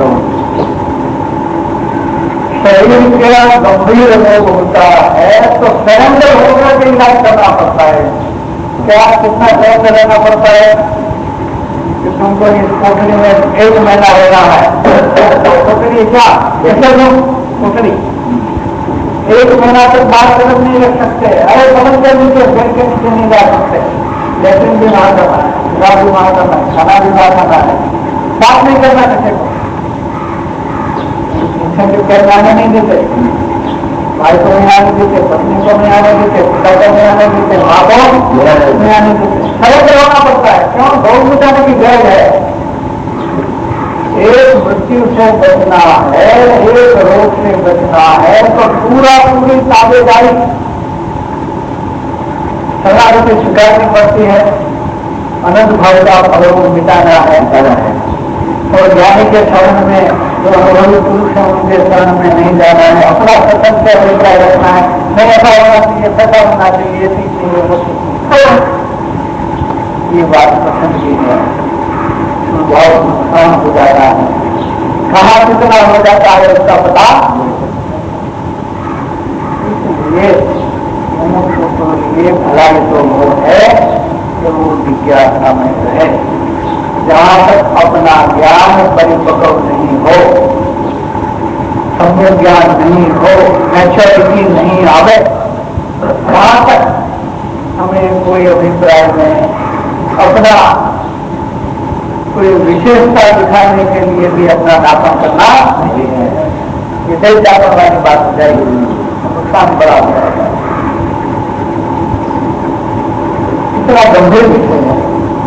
शरीर का गंभीर रोग होता है तो सरेंडर होकर के इलाज करना पड़ता है। क्या कितना सरेंडर रहना पड़ता है कि तुमको इस कोठरी में एक महीना रहना है। कोठरी क्या कैसे लोग कोठरी एक महीना तक बाहर कदम नहीं रख सकते। अरे कदम के नीचे बेड के नीचे नहीं जा सकते, लेकिन भी वहां करना है, विवाह भी वहां करना है, खाना भी वहां करना है, बात नहीं करना किसी को, कहने नहीं देते, भाई को नहीं आने देते, पत्नी को नहीं आने देते, पिता को नहीं आने देते, माँ को नहीं आने देते, सरल करवाना पड़ता है। क्यों? बहुत मिटाने की गैर है। एक मृत्यु से बचना है, एक रोग से बचना है तो पूरा पूरी ताबेदारी सरकार से स्वीकारनी पड़ती है। अनंत भाव का फलों मिटाना है और ज्ञानी के शरण में जो अनुभवी पुरुष है उनके शरण में नहीं जाना है। अपना स्वतंत्र से अभिप्राय रखना है, नहीं ऐसा होना चाहिए, ऐसा होना चाहिए, ऐसी चाहिए, ये बात पसंद की है, बहुत नुकसान हो जाता है। कहाँ कितना हो जाता है उसका पता। ये मनुष्य को ये भलाई तो वो है कि वो जिज्ञासा में रहे। जहाँ तक अपना ज्ञान परिपक्व नहीं हो, सम्यक ज्ञान नहीं हो, मैच्योरिटी नहीं आवे, वहां तक हमें कोई अभिप्राय में अपना कोई विशेषता दिखाने के लिए भी अपना नापन करना नहीं है। ये देश जाकर वाली बात हो जाएगी, नुकसान बड़ा हो जाएगा। इतना गंभीर विषय है।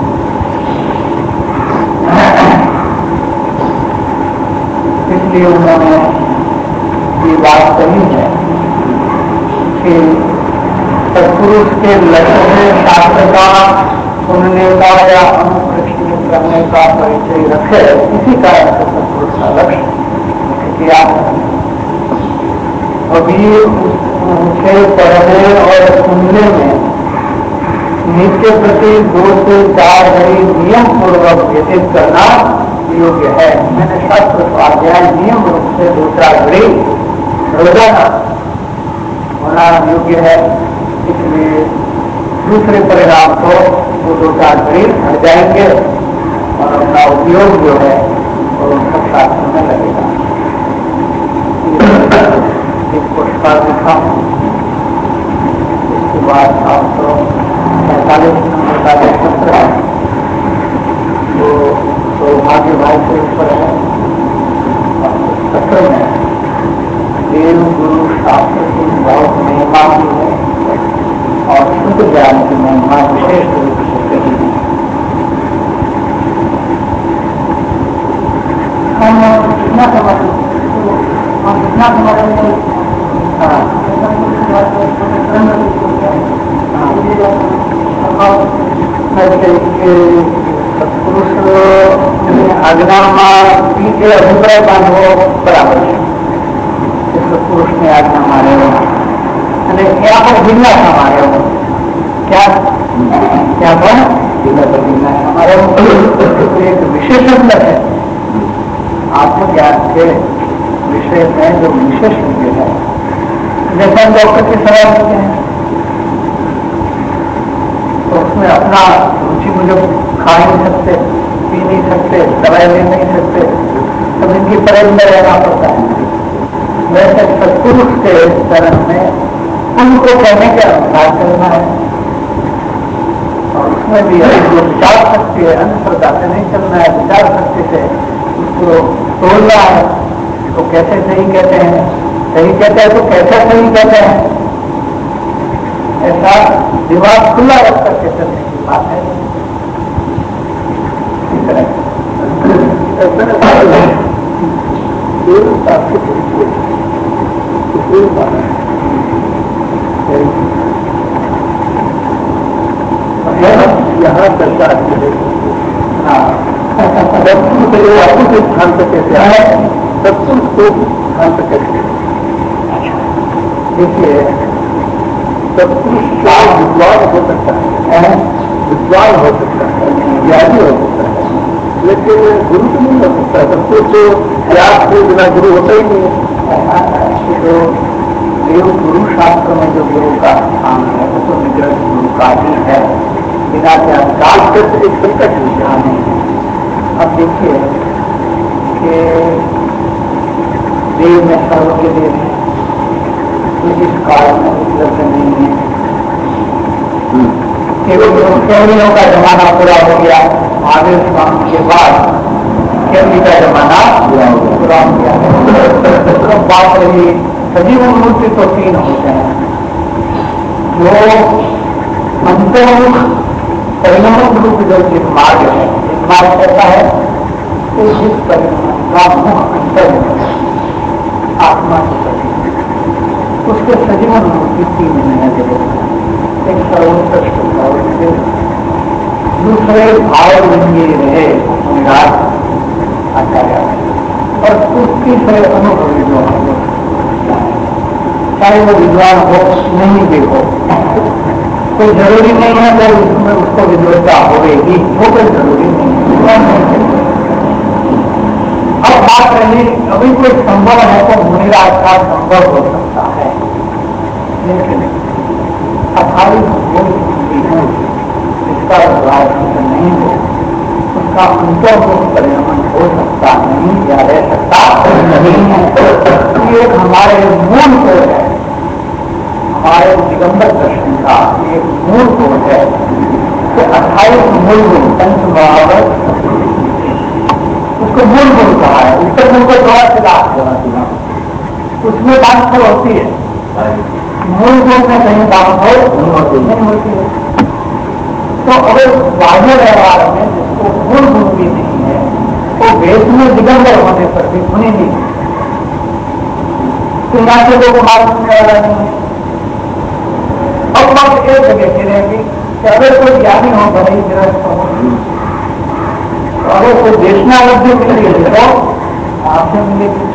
इसलिए उन्होंने ये बात कही है कि सत्पुरुष के लक्ष्य शास्त्र का सुनने का या अनुप्रक्षित करने का परिचय रखे, इसी कारण से सत्पुरुष का लक्ष्य किया। अभी उसे पढ़ने और सुनने में नित्य प्रति दो से चार घड़ी नियम पूर्वक व्यतीत करना योग्य है। मैंने शास्त्र स्वाध्याय नियम रूप से दो चार घड़ी रोजाना होना योग्य है। इसलिए दूसरे परिणाम को वो दो चार घड़ी हट जाएंगे और अपना उपयोग जो है वो उनका शास्त्र में लगेगा। एक पुरस्कार लिखा, इसके बाद सात सौ पैंतालीस नंबर का जो पत्र है वो सौभाग्य भाई से ऊपर है। पत्र में देव गुरु शास्त्र की बहुत महिमा की है और शुद्ध ज्ञान की महिमा विशेष रूप से कही है। हम कितना समझ हम कितना समझ सत्पुरुष आज्ञा के अभिप्राय बांधो बराबर है। सत्पुरुष ने आज्ञा मारे हो यहाँ पर जिज्ञासा हमारे हो, क्या क्या पर जिज्ञासा हमारे एक विशेषज्ञ है आत्मज्ञान के विषय में जो विशेषज्ञ है। जैसे हम डॉक्टर की सलाह देते हैं तो उसमें अपना रुचि मुझे खा नहीं सकते, पी नहीं सकते, दवाई ले नहीं सकते, तब इनकी परहेज में रहना पड़ता है। वैसे सत्पुरुष के चरण में उनको कहने के अनुसार चलना है और उसमें भी जो विचार शक्ति है, अंधश्रद्धा से नहीं चलना है, विचार शक्ति से उसको तोड़ना है। तो कैसे सही कहते हैं, सही कहते हैं तो कैसे सही कहते हैं, ऐसा दिमाग खुला रख करके चलने की बात है। इस तरह यहाँ चर्चा स्थान पर कैसे है, सत्सुख को स्थान पर कैसे। देखिए सत्पुरुष विद्वान हो सकता है, विद्वान हो सकता है, ज्ञानी हो सकता है, लेकिन गुरु तो नहीं हो सकता। सत्पुरुष तो ज्ञान के बिना गुरु होता ही नहीं है। तो देव गुरु शास्त्र में जो गुरु का स्थान है वो तो निग्रह गुरु का ही है, बिना ज्ञान काल से एक संकट विषय नहीं है। अब देखिए कि देव में सर्व के देव है, तो इस काल में उपलब्ध नहीं है। केवल केवलियों का जमाना पूरा हो गया, आगे स्वामी के बाद केवली का जमाना पूरा हो गया। तो बात रही सजीवन मूर्ति तो तीन होते हैं, जो अंतर्मुख परिणाम रूप जो जिस मार्ग है, इस मार्ग ऐसा है कि जिस परिणाम का मुख अंतर आत्मा की सभी, उसके सजीवन मूर्ति तीन है। एक सर्वोत्कृष्ट भाव, दूसरे भाव लिंगी रहे निराश आचार्य, और उसकी से अनुभवी जो है, चाहे वो विद्वान हो नहीं भी हो, कोई जरूरी नहीं है कि उसमें उसको विद्वता होगी, वो कोई जरूरी नहीं है। अब बात रही अभी कोई संभव है तो मुनिराज का संभव हो सकता है, लेकिन अखाली है इसका व्यवहार नहीं हो, उसका अंतर्मुख परिणाम हो सकता नहीं या रह सकता नहीं है। ये हमारे मूल को है, हमारे दिगंबर दर्शन का एक मूल को है कि अट्ठाईस मूल गुण पंच महावर, उसको मूल गुण कहा है। उत्तर गुण को थोड़ा सिला, उसमें बात खर होती है, मूल गुण में कहीं बात हो नहीं होती है। तो अगर बाह्य व्यवहार में जिसको मूल गुण भी नहीं है, वो वेद में दिगंबर होने पर भी गुणी नहीं है, तो यहाँ से लोगों को मार सुनने वाला नहीं है। अब बात एक जगह की रहेगी कि अगर कोई ज्ञानी हो, भले गृहस्थ हो, तो अगर कोई देशना लब्धि मिलेगी तो आपसे मिलेगी।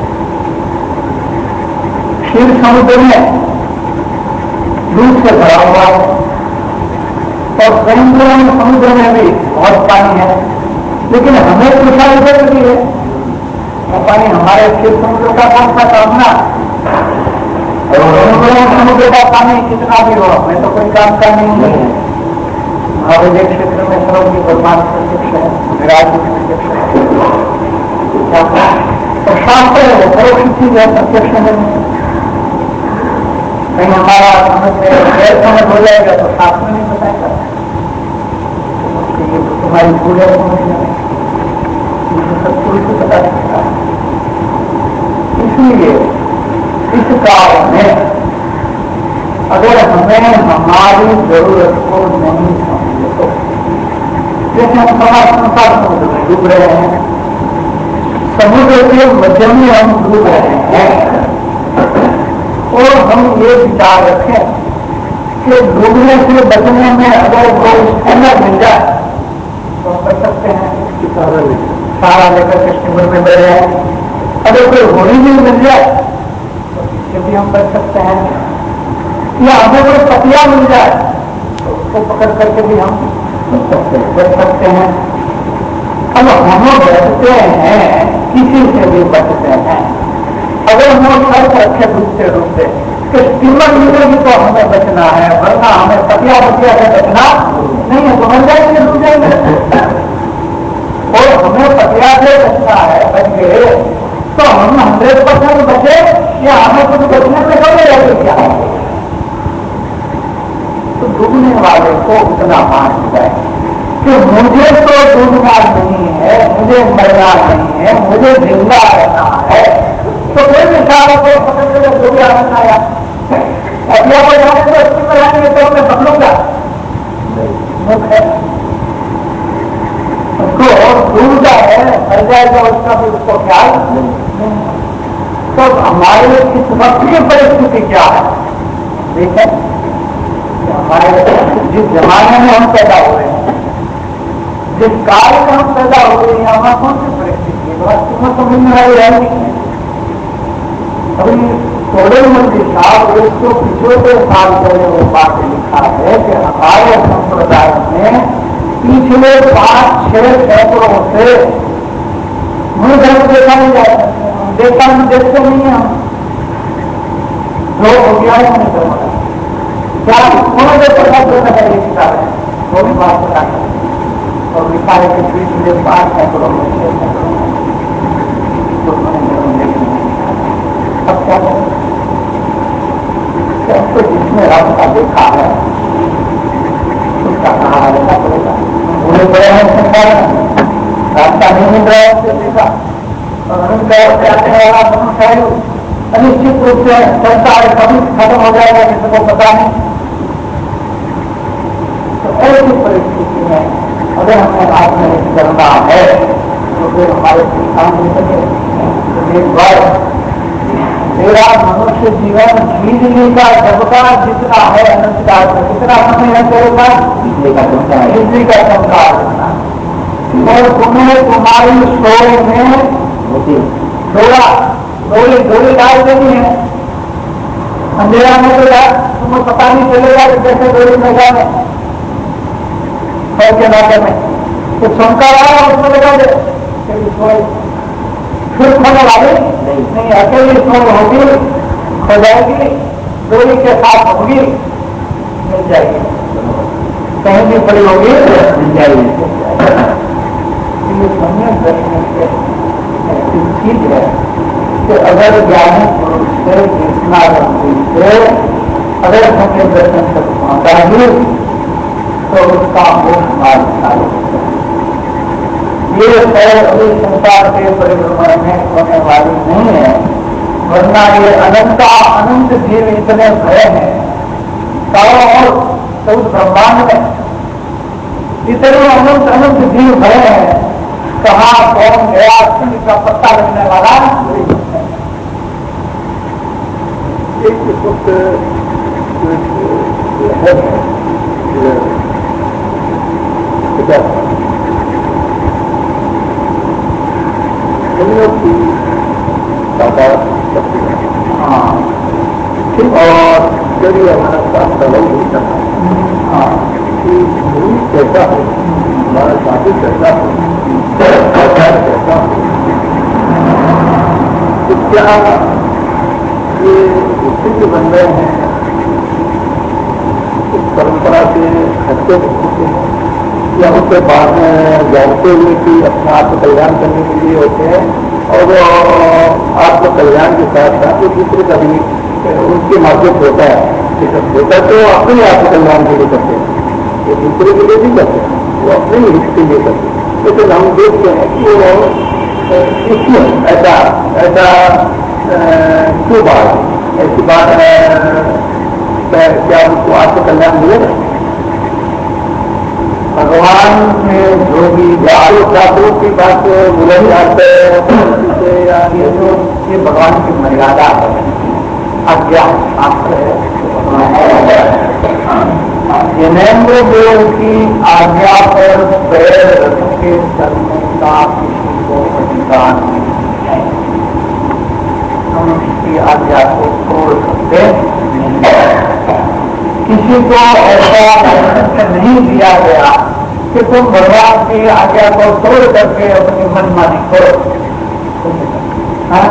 क्षीर समुद्र में दूध से भरा हुआ है, और स्वयं समुद्र में भी बहुत पानी है, लेकिन हमें पूछा इधर भी है, वो पानी हमारे क्षीर समुद्र का कौन सा कामना, समुद्र का पानी कितना भी हो, हमें तो कोई काम का नहीं है। महाविद्य क्षेत्र में सर्व की परमात्मा प्रत्यक्ष है, विराट प्रत्यक्ष है, तो शास्त्र है वो परोक्ष चीज है, प्रत्यक्ष नहीं। कहीं हमारा समझ में गैर समझ हो जाएगा तो शास्त्र नहीं बताएगा, ये तो तुम्हारी भूल है, समझ में सत्पुरुष को पता चलता है। इसलिए इस काल में अगर हमें हमारी जरूरत को नहीं समझे तो, जैसे हम समाज संसार समुद्र में डूब रहे हैं, समुद्र के मध्य में हम डूब रहे हैं, और हम ये विचार रखें कि डूबने से बचने में अगर कोई स्टैंडर मिल जाए तो हम बच सकते हैं, सारा लेकर के स्टीमर में बैठ जाए। अगर कोई होली भी मिल जाए तो भी हम बच सकते हैं, या हमें कोई पतिया मिल जाए तो उसको पकड़ करके भी हम बच सकते हैं। अब हम बचते हैं, किसी से भी बचते हैं। अगर हम सर्च रखे डूबते डूबते कि स्टीमर मिलेगी तो हमें बचना है, वरना हमें पतिया बतिया से बचना नहीं है, तो मर जाएंगे, डूब जाएंगे। और हमें पतिया से बचना है, बच गए तो हम हंड्रेड परसेंट बचे, या हमें कुछ बचने से कम रहेगी क्या? तो डूबने वाले को उतना मान जाए कि मुझे तो डूबना नहीं है, मुझे मरना नहीं है, मुझे जिंदा रहना है, तो कोई भी सालों को पकड़ कर जो भी आनंद आया अभिया को जाने को अच्छी बनाएंगे तो मैं पकड़ूंगा मुख है उसको डूब जाए मर जाएगा उसका भी उसको ख्याल नहीं। तो हमारे इस वक्त की परिस्थिति क्या है देखें, हमारे जिस जमाने में हम पैदा हुए हैं, जिस काल में हम पैदा हो गए हैं, हमारा कौन सी परिस्थिति है वास्तव समझ में आई रहेगी। अभी थोड़े मंत्री साहब एक सौ पिछहत्तर साल पहले वो बात लिखा है कि हमारे संप्रदाय में पिछले पांच छह सैकड़ों से मुझे धर्म देखा नहीं जाता, देखा नहीं देखते नहीं है हम जो हो गया है हमने धर्म क्या उन्होंने पता करना चाहिए किताब है वो भी बात पता कर और विचार के बीच में पांच सैकड़ों में छह सैकड़ों तो उन्होंने धर्म देखना अब क्या तो जिसने रब का देखा है उसका कहा रहना पड़ेगा। पूरे बड़े हैं संसार रास्ता नहीं मिल रहा है उससे देखा और अनिश्चित रूप से चलता है कभी खत्म हो जाएगा किसी को पता नहीं। तो ऐसी परिस्थिति में अगर हमें आज में करना है तो फिर हमारे काम हो सके तो एक बार मेरा मनुष्य जीवन बिजली का झपका जितना है अनंत काल में कितना समय है तेरे पास बिजली का चमका बिजली का चमका और तुम्हें तुम्हारी सोए में डोला डोली डोली डाल देनी है अंधेरा में तो तुम्हें पता नहीं चलेगा कि कैसे डोली में जाए के नाते में तो चमका रहा उसमें लगा दे फिर खोने वाली नहीं, नहीं अकेली सोच होगी खो जाएगी डोली के साथ होगी मिल जाएगी कहीं भी पड़ी होगी मिल जाएगी। ऐसी चीज है कि अगर ज्ञानी पुरुष से जितना से अगर हमें दर्शन तक पहुंचा ही तो उसका मोक्ष मार्ग चालू होता है। ये शहर अभी संसार के परिभ्रमण में होने वाली नहीं है, वरना ये अनंता अनंत जीव इतने भय हैं चारों ओर तो उस ब्रह्मांड में इतने अनंत अनंत जीव भय हैं, कहाँ कौन गया का पत्ता लगने वाला एक वक्त की साकार हाँ और यदि हमारा शास्त्र होता हाँ कि गुरु कैसा हो हमारा साधु कैसा हो आचार कैसा हो तो क्या ये सिद्ध बन रहे हैं इस परंपरा के हटके होते हैं या उसके बाद में जानते हुए कि अपना आत्मकल्याण करने के लिए होते हैं और आत्मकल्याण के साथ साथ एक दूसरे का भी उनके माध्यम होता है होता है तो अपने आत्मकल्याण के लिए करते हैं वो दूसरे के लिए भी करते हैं वो अपने हित के लिए करते हैं। जैसे हम देखते हैं कि वो क्यों ऐसा ऐसा क्यों बात ऐसी बात क्या उनको आत्मकल्याण मिलेगा। भगवान में जो भी जागरूक जागरूक की बात बोले जाते हैं या ये जो ये भगवान की मर्यादा है आज्ञा शास्त्र है जिनेन्द्र देव की आज्ञा पर पैर रख के चलने का किसी को अधिकार नहीं है। हम इसकी आज्ञा को तोड़ सकते नहीं। किसी को ऐसा नहीं दिया गया कि तुम भगवान की आज्ञा को तोड़ करके अपनी मनमानी करो। हाँ?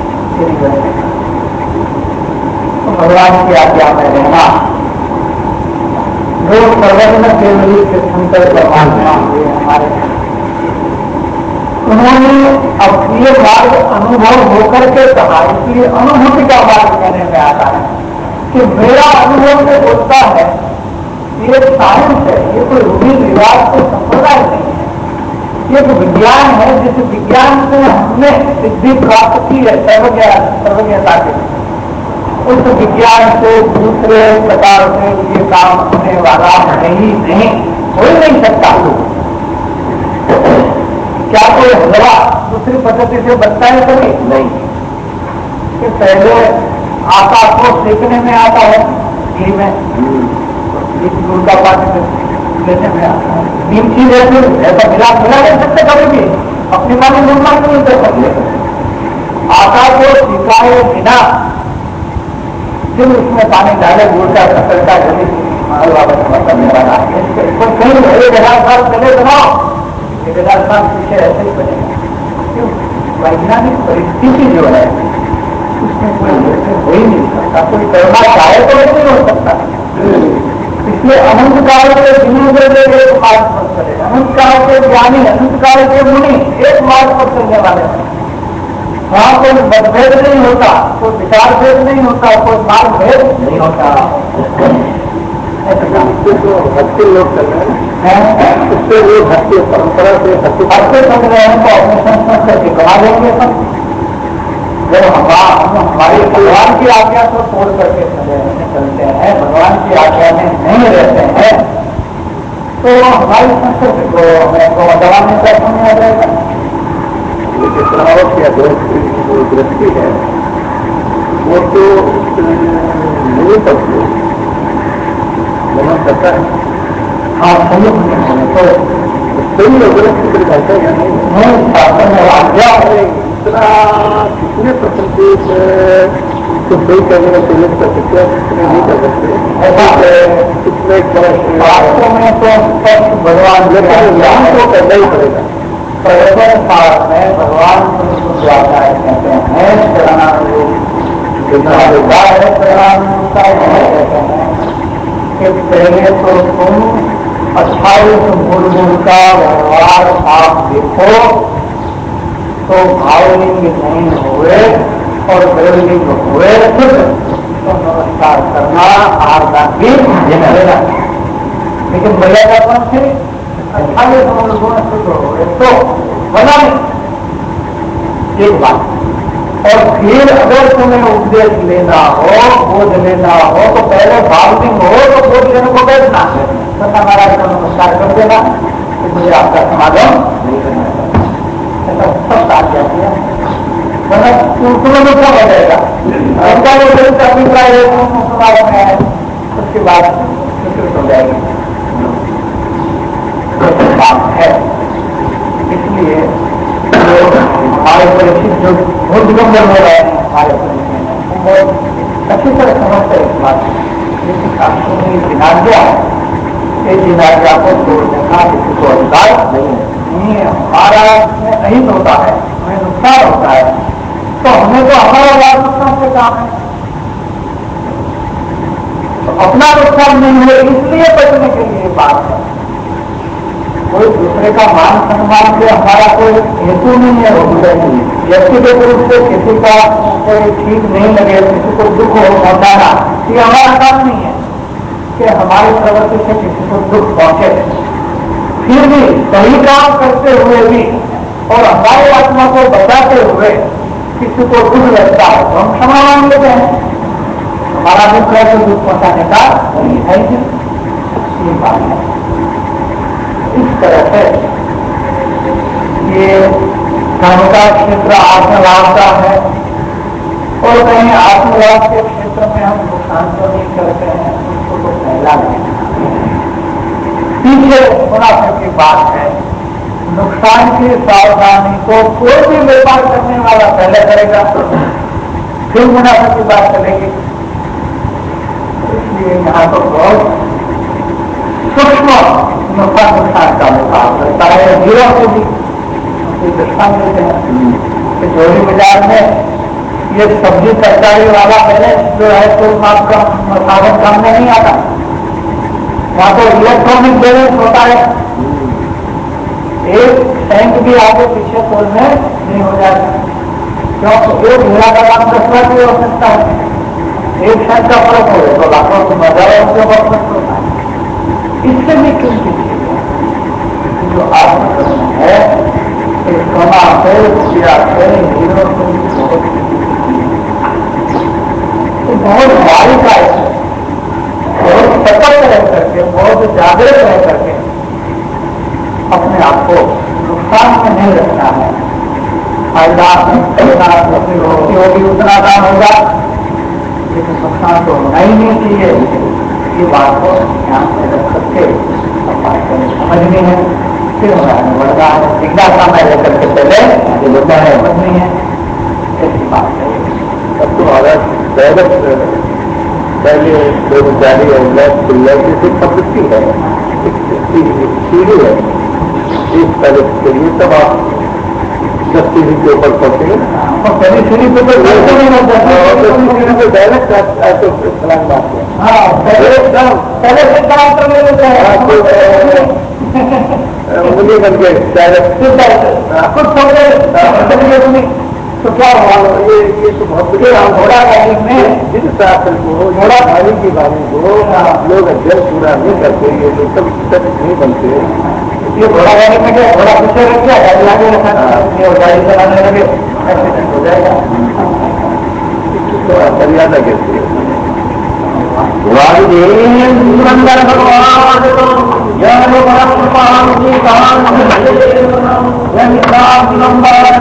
तो भगवान की आज्ञा में रहना जो प्रबंधन केवली के शंकर परमात्मा हुए हमारे उन्होंने अब ये मार्ग अनुभव होकर के कहा, इसलिए अनुभूति का मार्ग कहने में आता है कि मेरा अनुभव में बोलता है ये साइंस है, ये कोई रूढ़ी रिवाज को संप्रदाय नहीं है, ये एक विज्ञान है जिस विज्ञान से हमने सिद्धि प्राप्त की है सर्वज्ञ सर्वज्ञता के। उस विज्ञान से दूसरे प्रकार से ये काम होने वाला नहीं नहीं हो ही नहीं सकता। क्या कोई हलवा दूसरी पद्धति से बनता है? कभी नहीं। कि पहले आटा को सेकने में आता है, घी में गुड़ का पानी लेने में आता है, नीम चीज ऐसा मिला मिला नहीं सकते कभी भी, अपनी मानी निर्माण नहीं कर सकते। आटा को सिखाए बिना फिर उसमें पानी डाले, गुड़ का शक्कर का जल्दी हलवा बनने वाला है। कहीं एक हजार साल पहले बनाओ, एक हजार साल पीछे ऐसे ही बनेगा। क्यों? वैज्ञानिक परिस्थिति जो है उसमें कोई हो ही नहीं सकता, कोई करना चाहे तो नहीं हो सकता। इसलिए अनंत काल के विनोद एक मार्ग पर चले, अनंत काल के ज्ञानी, अनंत काल के मुनि एक मार्ग पर चलने वाले हैं। वहां कोई मतभेद नहीं होता, कोई विचार भेद नहीं होता, कोई मार्ग भेद नहीं होता। तो भक्ति लोग चल रहे हैं, उससे वो भक्ति परंपरा से भक्ति भक्ति चल रहे हैं तो अपने संस्कृत करके कमा देंगे सब। जब हम हमारी भगवान की आज्ञा को तोड़ करके चलते हैं, भगवान की आज्ञा में नहीं रहते हैं, तो हमारी संस्कृति को हमें दबाने का समय आ जाएगा। या जो दृष्टि है वो तो नहीं सकती होना सकता है। हाँ, सही होने तो सही लोग करता है या नहीं? शासन में आज्ञा है इतना कितने प्रतिशत तो सही करने का प्रयोग कर सकते हैं, कितने नहीं कर सकते। ऐसा कितने वास्तव में तो सब भगवान ज्ञान को करना ही पड़ेगा। प्रवचन काल में भगवान कहते हैं प्रणानुरूप है, प्रणानुरूप कहते हैं कि पहले तो तुम अट्ठाईस मूल का व्यवहार आप देखो तो भावलिंग नहीं हुए और गैरलिंग हुए, फिर तो नमस्कार करना आरदान भी मिलेगा। लेकिन मर्यादा कौन से अट्ठाईस मूल गुण शुद्ध हो गए तो बना नहीं एक बात। और फिर अगर तुम्हें उपदेश लेना हो, बोध लेना हो तो पहले भावलिंग हो तो बोध लेने को बैठना है, बस हमारा नमस्कार कर देना कि मुझे आपका समाधान नहीं करना चाहिए, ऐसा सब साथ जाती है। मतलब तुम्हें दूसरा हो जाएगा, उनका वो गलत अभिप्राय है समाज में है, उसके बाद विकृत हो जाएगी बात है। इसलिए हमारे परिचित जो बहुत दिगंबर हो रहे हैं हमारे परिचित वो अच्छी तरह समझते हैं इस बात। लेकिन शास्त्रों में दिनाज्ञा है, ये दिनाज्ञा को तोड़ देना किसी को अधिकार नहीं है। हमारा इसमें अहित होता है, हमें नुकसान होता है, तो हमें तो हमारा लाभ नुकसान से काम है। तो अपना नुकसान नहीं है इसलिए बचने के लिए बात है। कोई दूसरे का मान सम्मान से हमारा कोई हेतु नहीं है। व्यक्तिगत रूप से किसी का कोई ठीक नहीं लगे, किसी को दुख हो पहुंचाना, ये हमारा काम नहीं है कि हमारी प्रवृत्ति से किसी को दुख पहुंचे। फिर भी सही काम करते हुए भी और हमारी आत्मा को बचाते हुए किसी को दुख लगता है तो हम क्षमा मांग लेते हैं। हमारा दुख है तो दुख पहुंचाने का नहीं है, ये बात है। इस तरह से ये धर्म का क्षेत्र आत्मलाभ का है और कहीं आत्मलाभ के क्षेत्र में हम नुकसान तो नहीं करते हैं, उसको तो पहला नहीं। पीछे मुनाफे की बात है, नुकसान की सावधानी को कोई भी व्यापार करने वाला पहले करेगा फिर मुनाफे की बात करेगी। इसलिए यहाँ तो बहुत सूक्ष्म नुकसान नुकसान का मुकाबला करता है। जीरो को भी दृष्टांत देते हैं कि जोड़ी बाजार में ये सब्जी तरकारी वाला बैलेंस जो है तो आपका साधन काम में नहीं आता, वहां तो इलेक्ट्रॉनिक बैलेंस होता है। एक टैंक भी आगे पीछे खोलने नहीं हो जाता, क्योंकि एक हीरा का दाम दस लाख भी हो सकता है, एक शर्ट का फर्क हो तो लाखों की मजा होता है। इससे भी क्यों सीखिएगा? जो आत्मकर्म है इस कमा से क्रिया से हीरो तो बहुत बारीक है, बहुत सतर्क रह करके, बहुत जागृत रह करके अपने आप को नुकसान में नहीं रखना है। फायदा अपनी रोटी होगी उतना काम होगा, लेकिन नुकसान तो होना ही नहीं चाहिए। ये बात को ध्यान में रख करके बात समझनी है, फिर हमारा बढ़ना है। जिज्ञासा में रह करके पहले जो मुद्दा है समझनी है, ऐसी बात है। अब तुम्हारा पहले पहले बेरोजगारी और लैब चिल्लाई से प्रवृत्ति है, सीढ़ी है, एक पहले के लिए तब आप दस सीढ़ी के ऊपर पहुंचेंगे। पहली सीढ़ी पे तो सीढ़ी पे डायरेक्ट ऐसे फलांग बात है। हाँ, पहले पहले से काम कर लेते हैं, मुझे बन गए डायरेक्ट कुछ समझे तो क्या हुआ? ये ये तो बहुत घोड़ा गाड़ी में जिस शास्त्र को घोड़ा भारी की वाणी को लोग अध्ययन पूरा नहीं करते, ये लोग सब सच नहीं बनते। ये घोड़ा गाड़ी में क्या घोड़ा पीछे रख दिया, गाड़ी आगे रखा और गाड़ी चलाने लगे, एक्सीडेंट हो जाएगा। तो मर्यादा कैसी है? सुंदर भगवान नंबर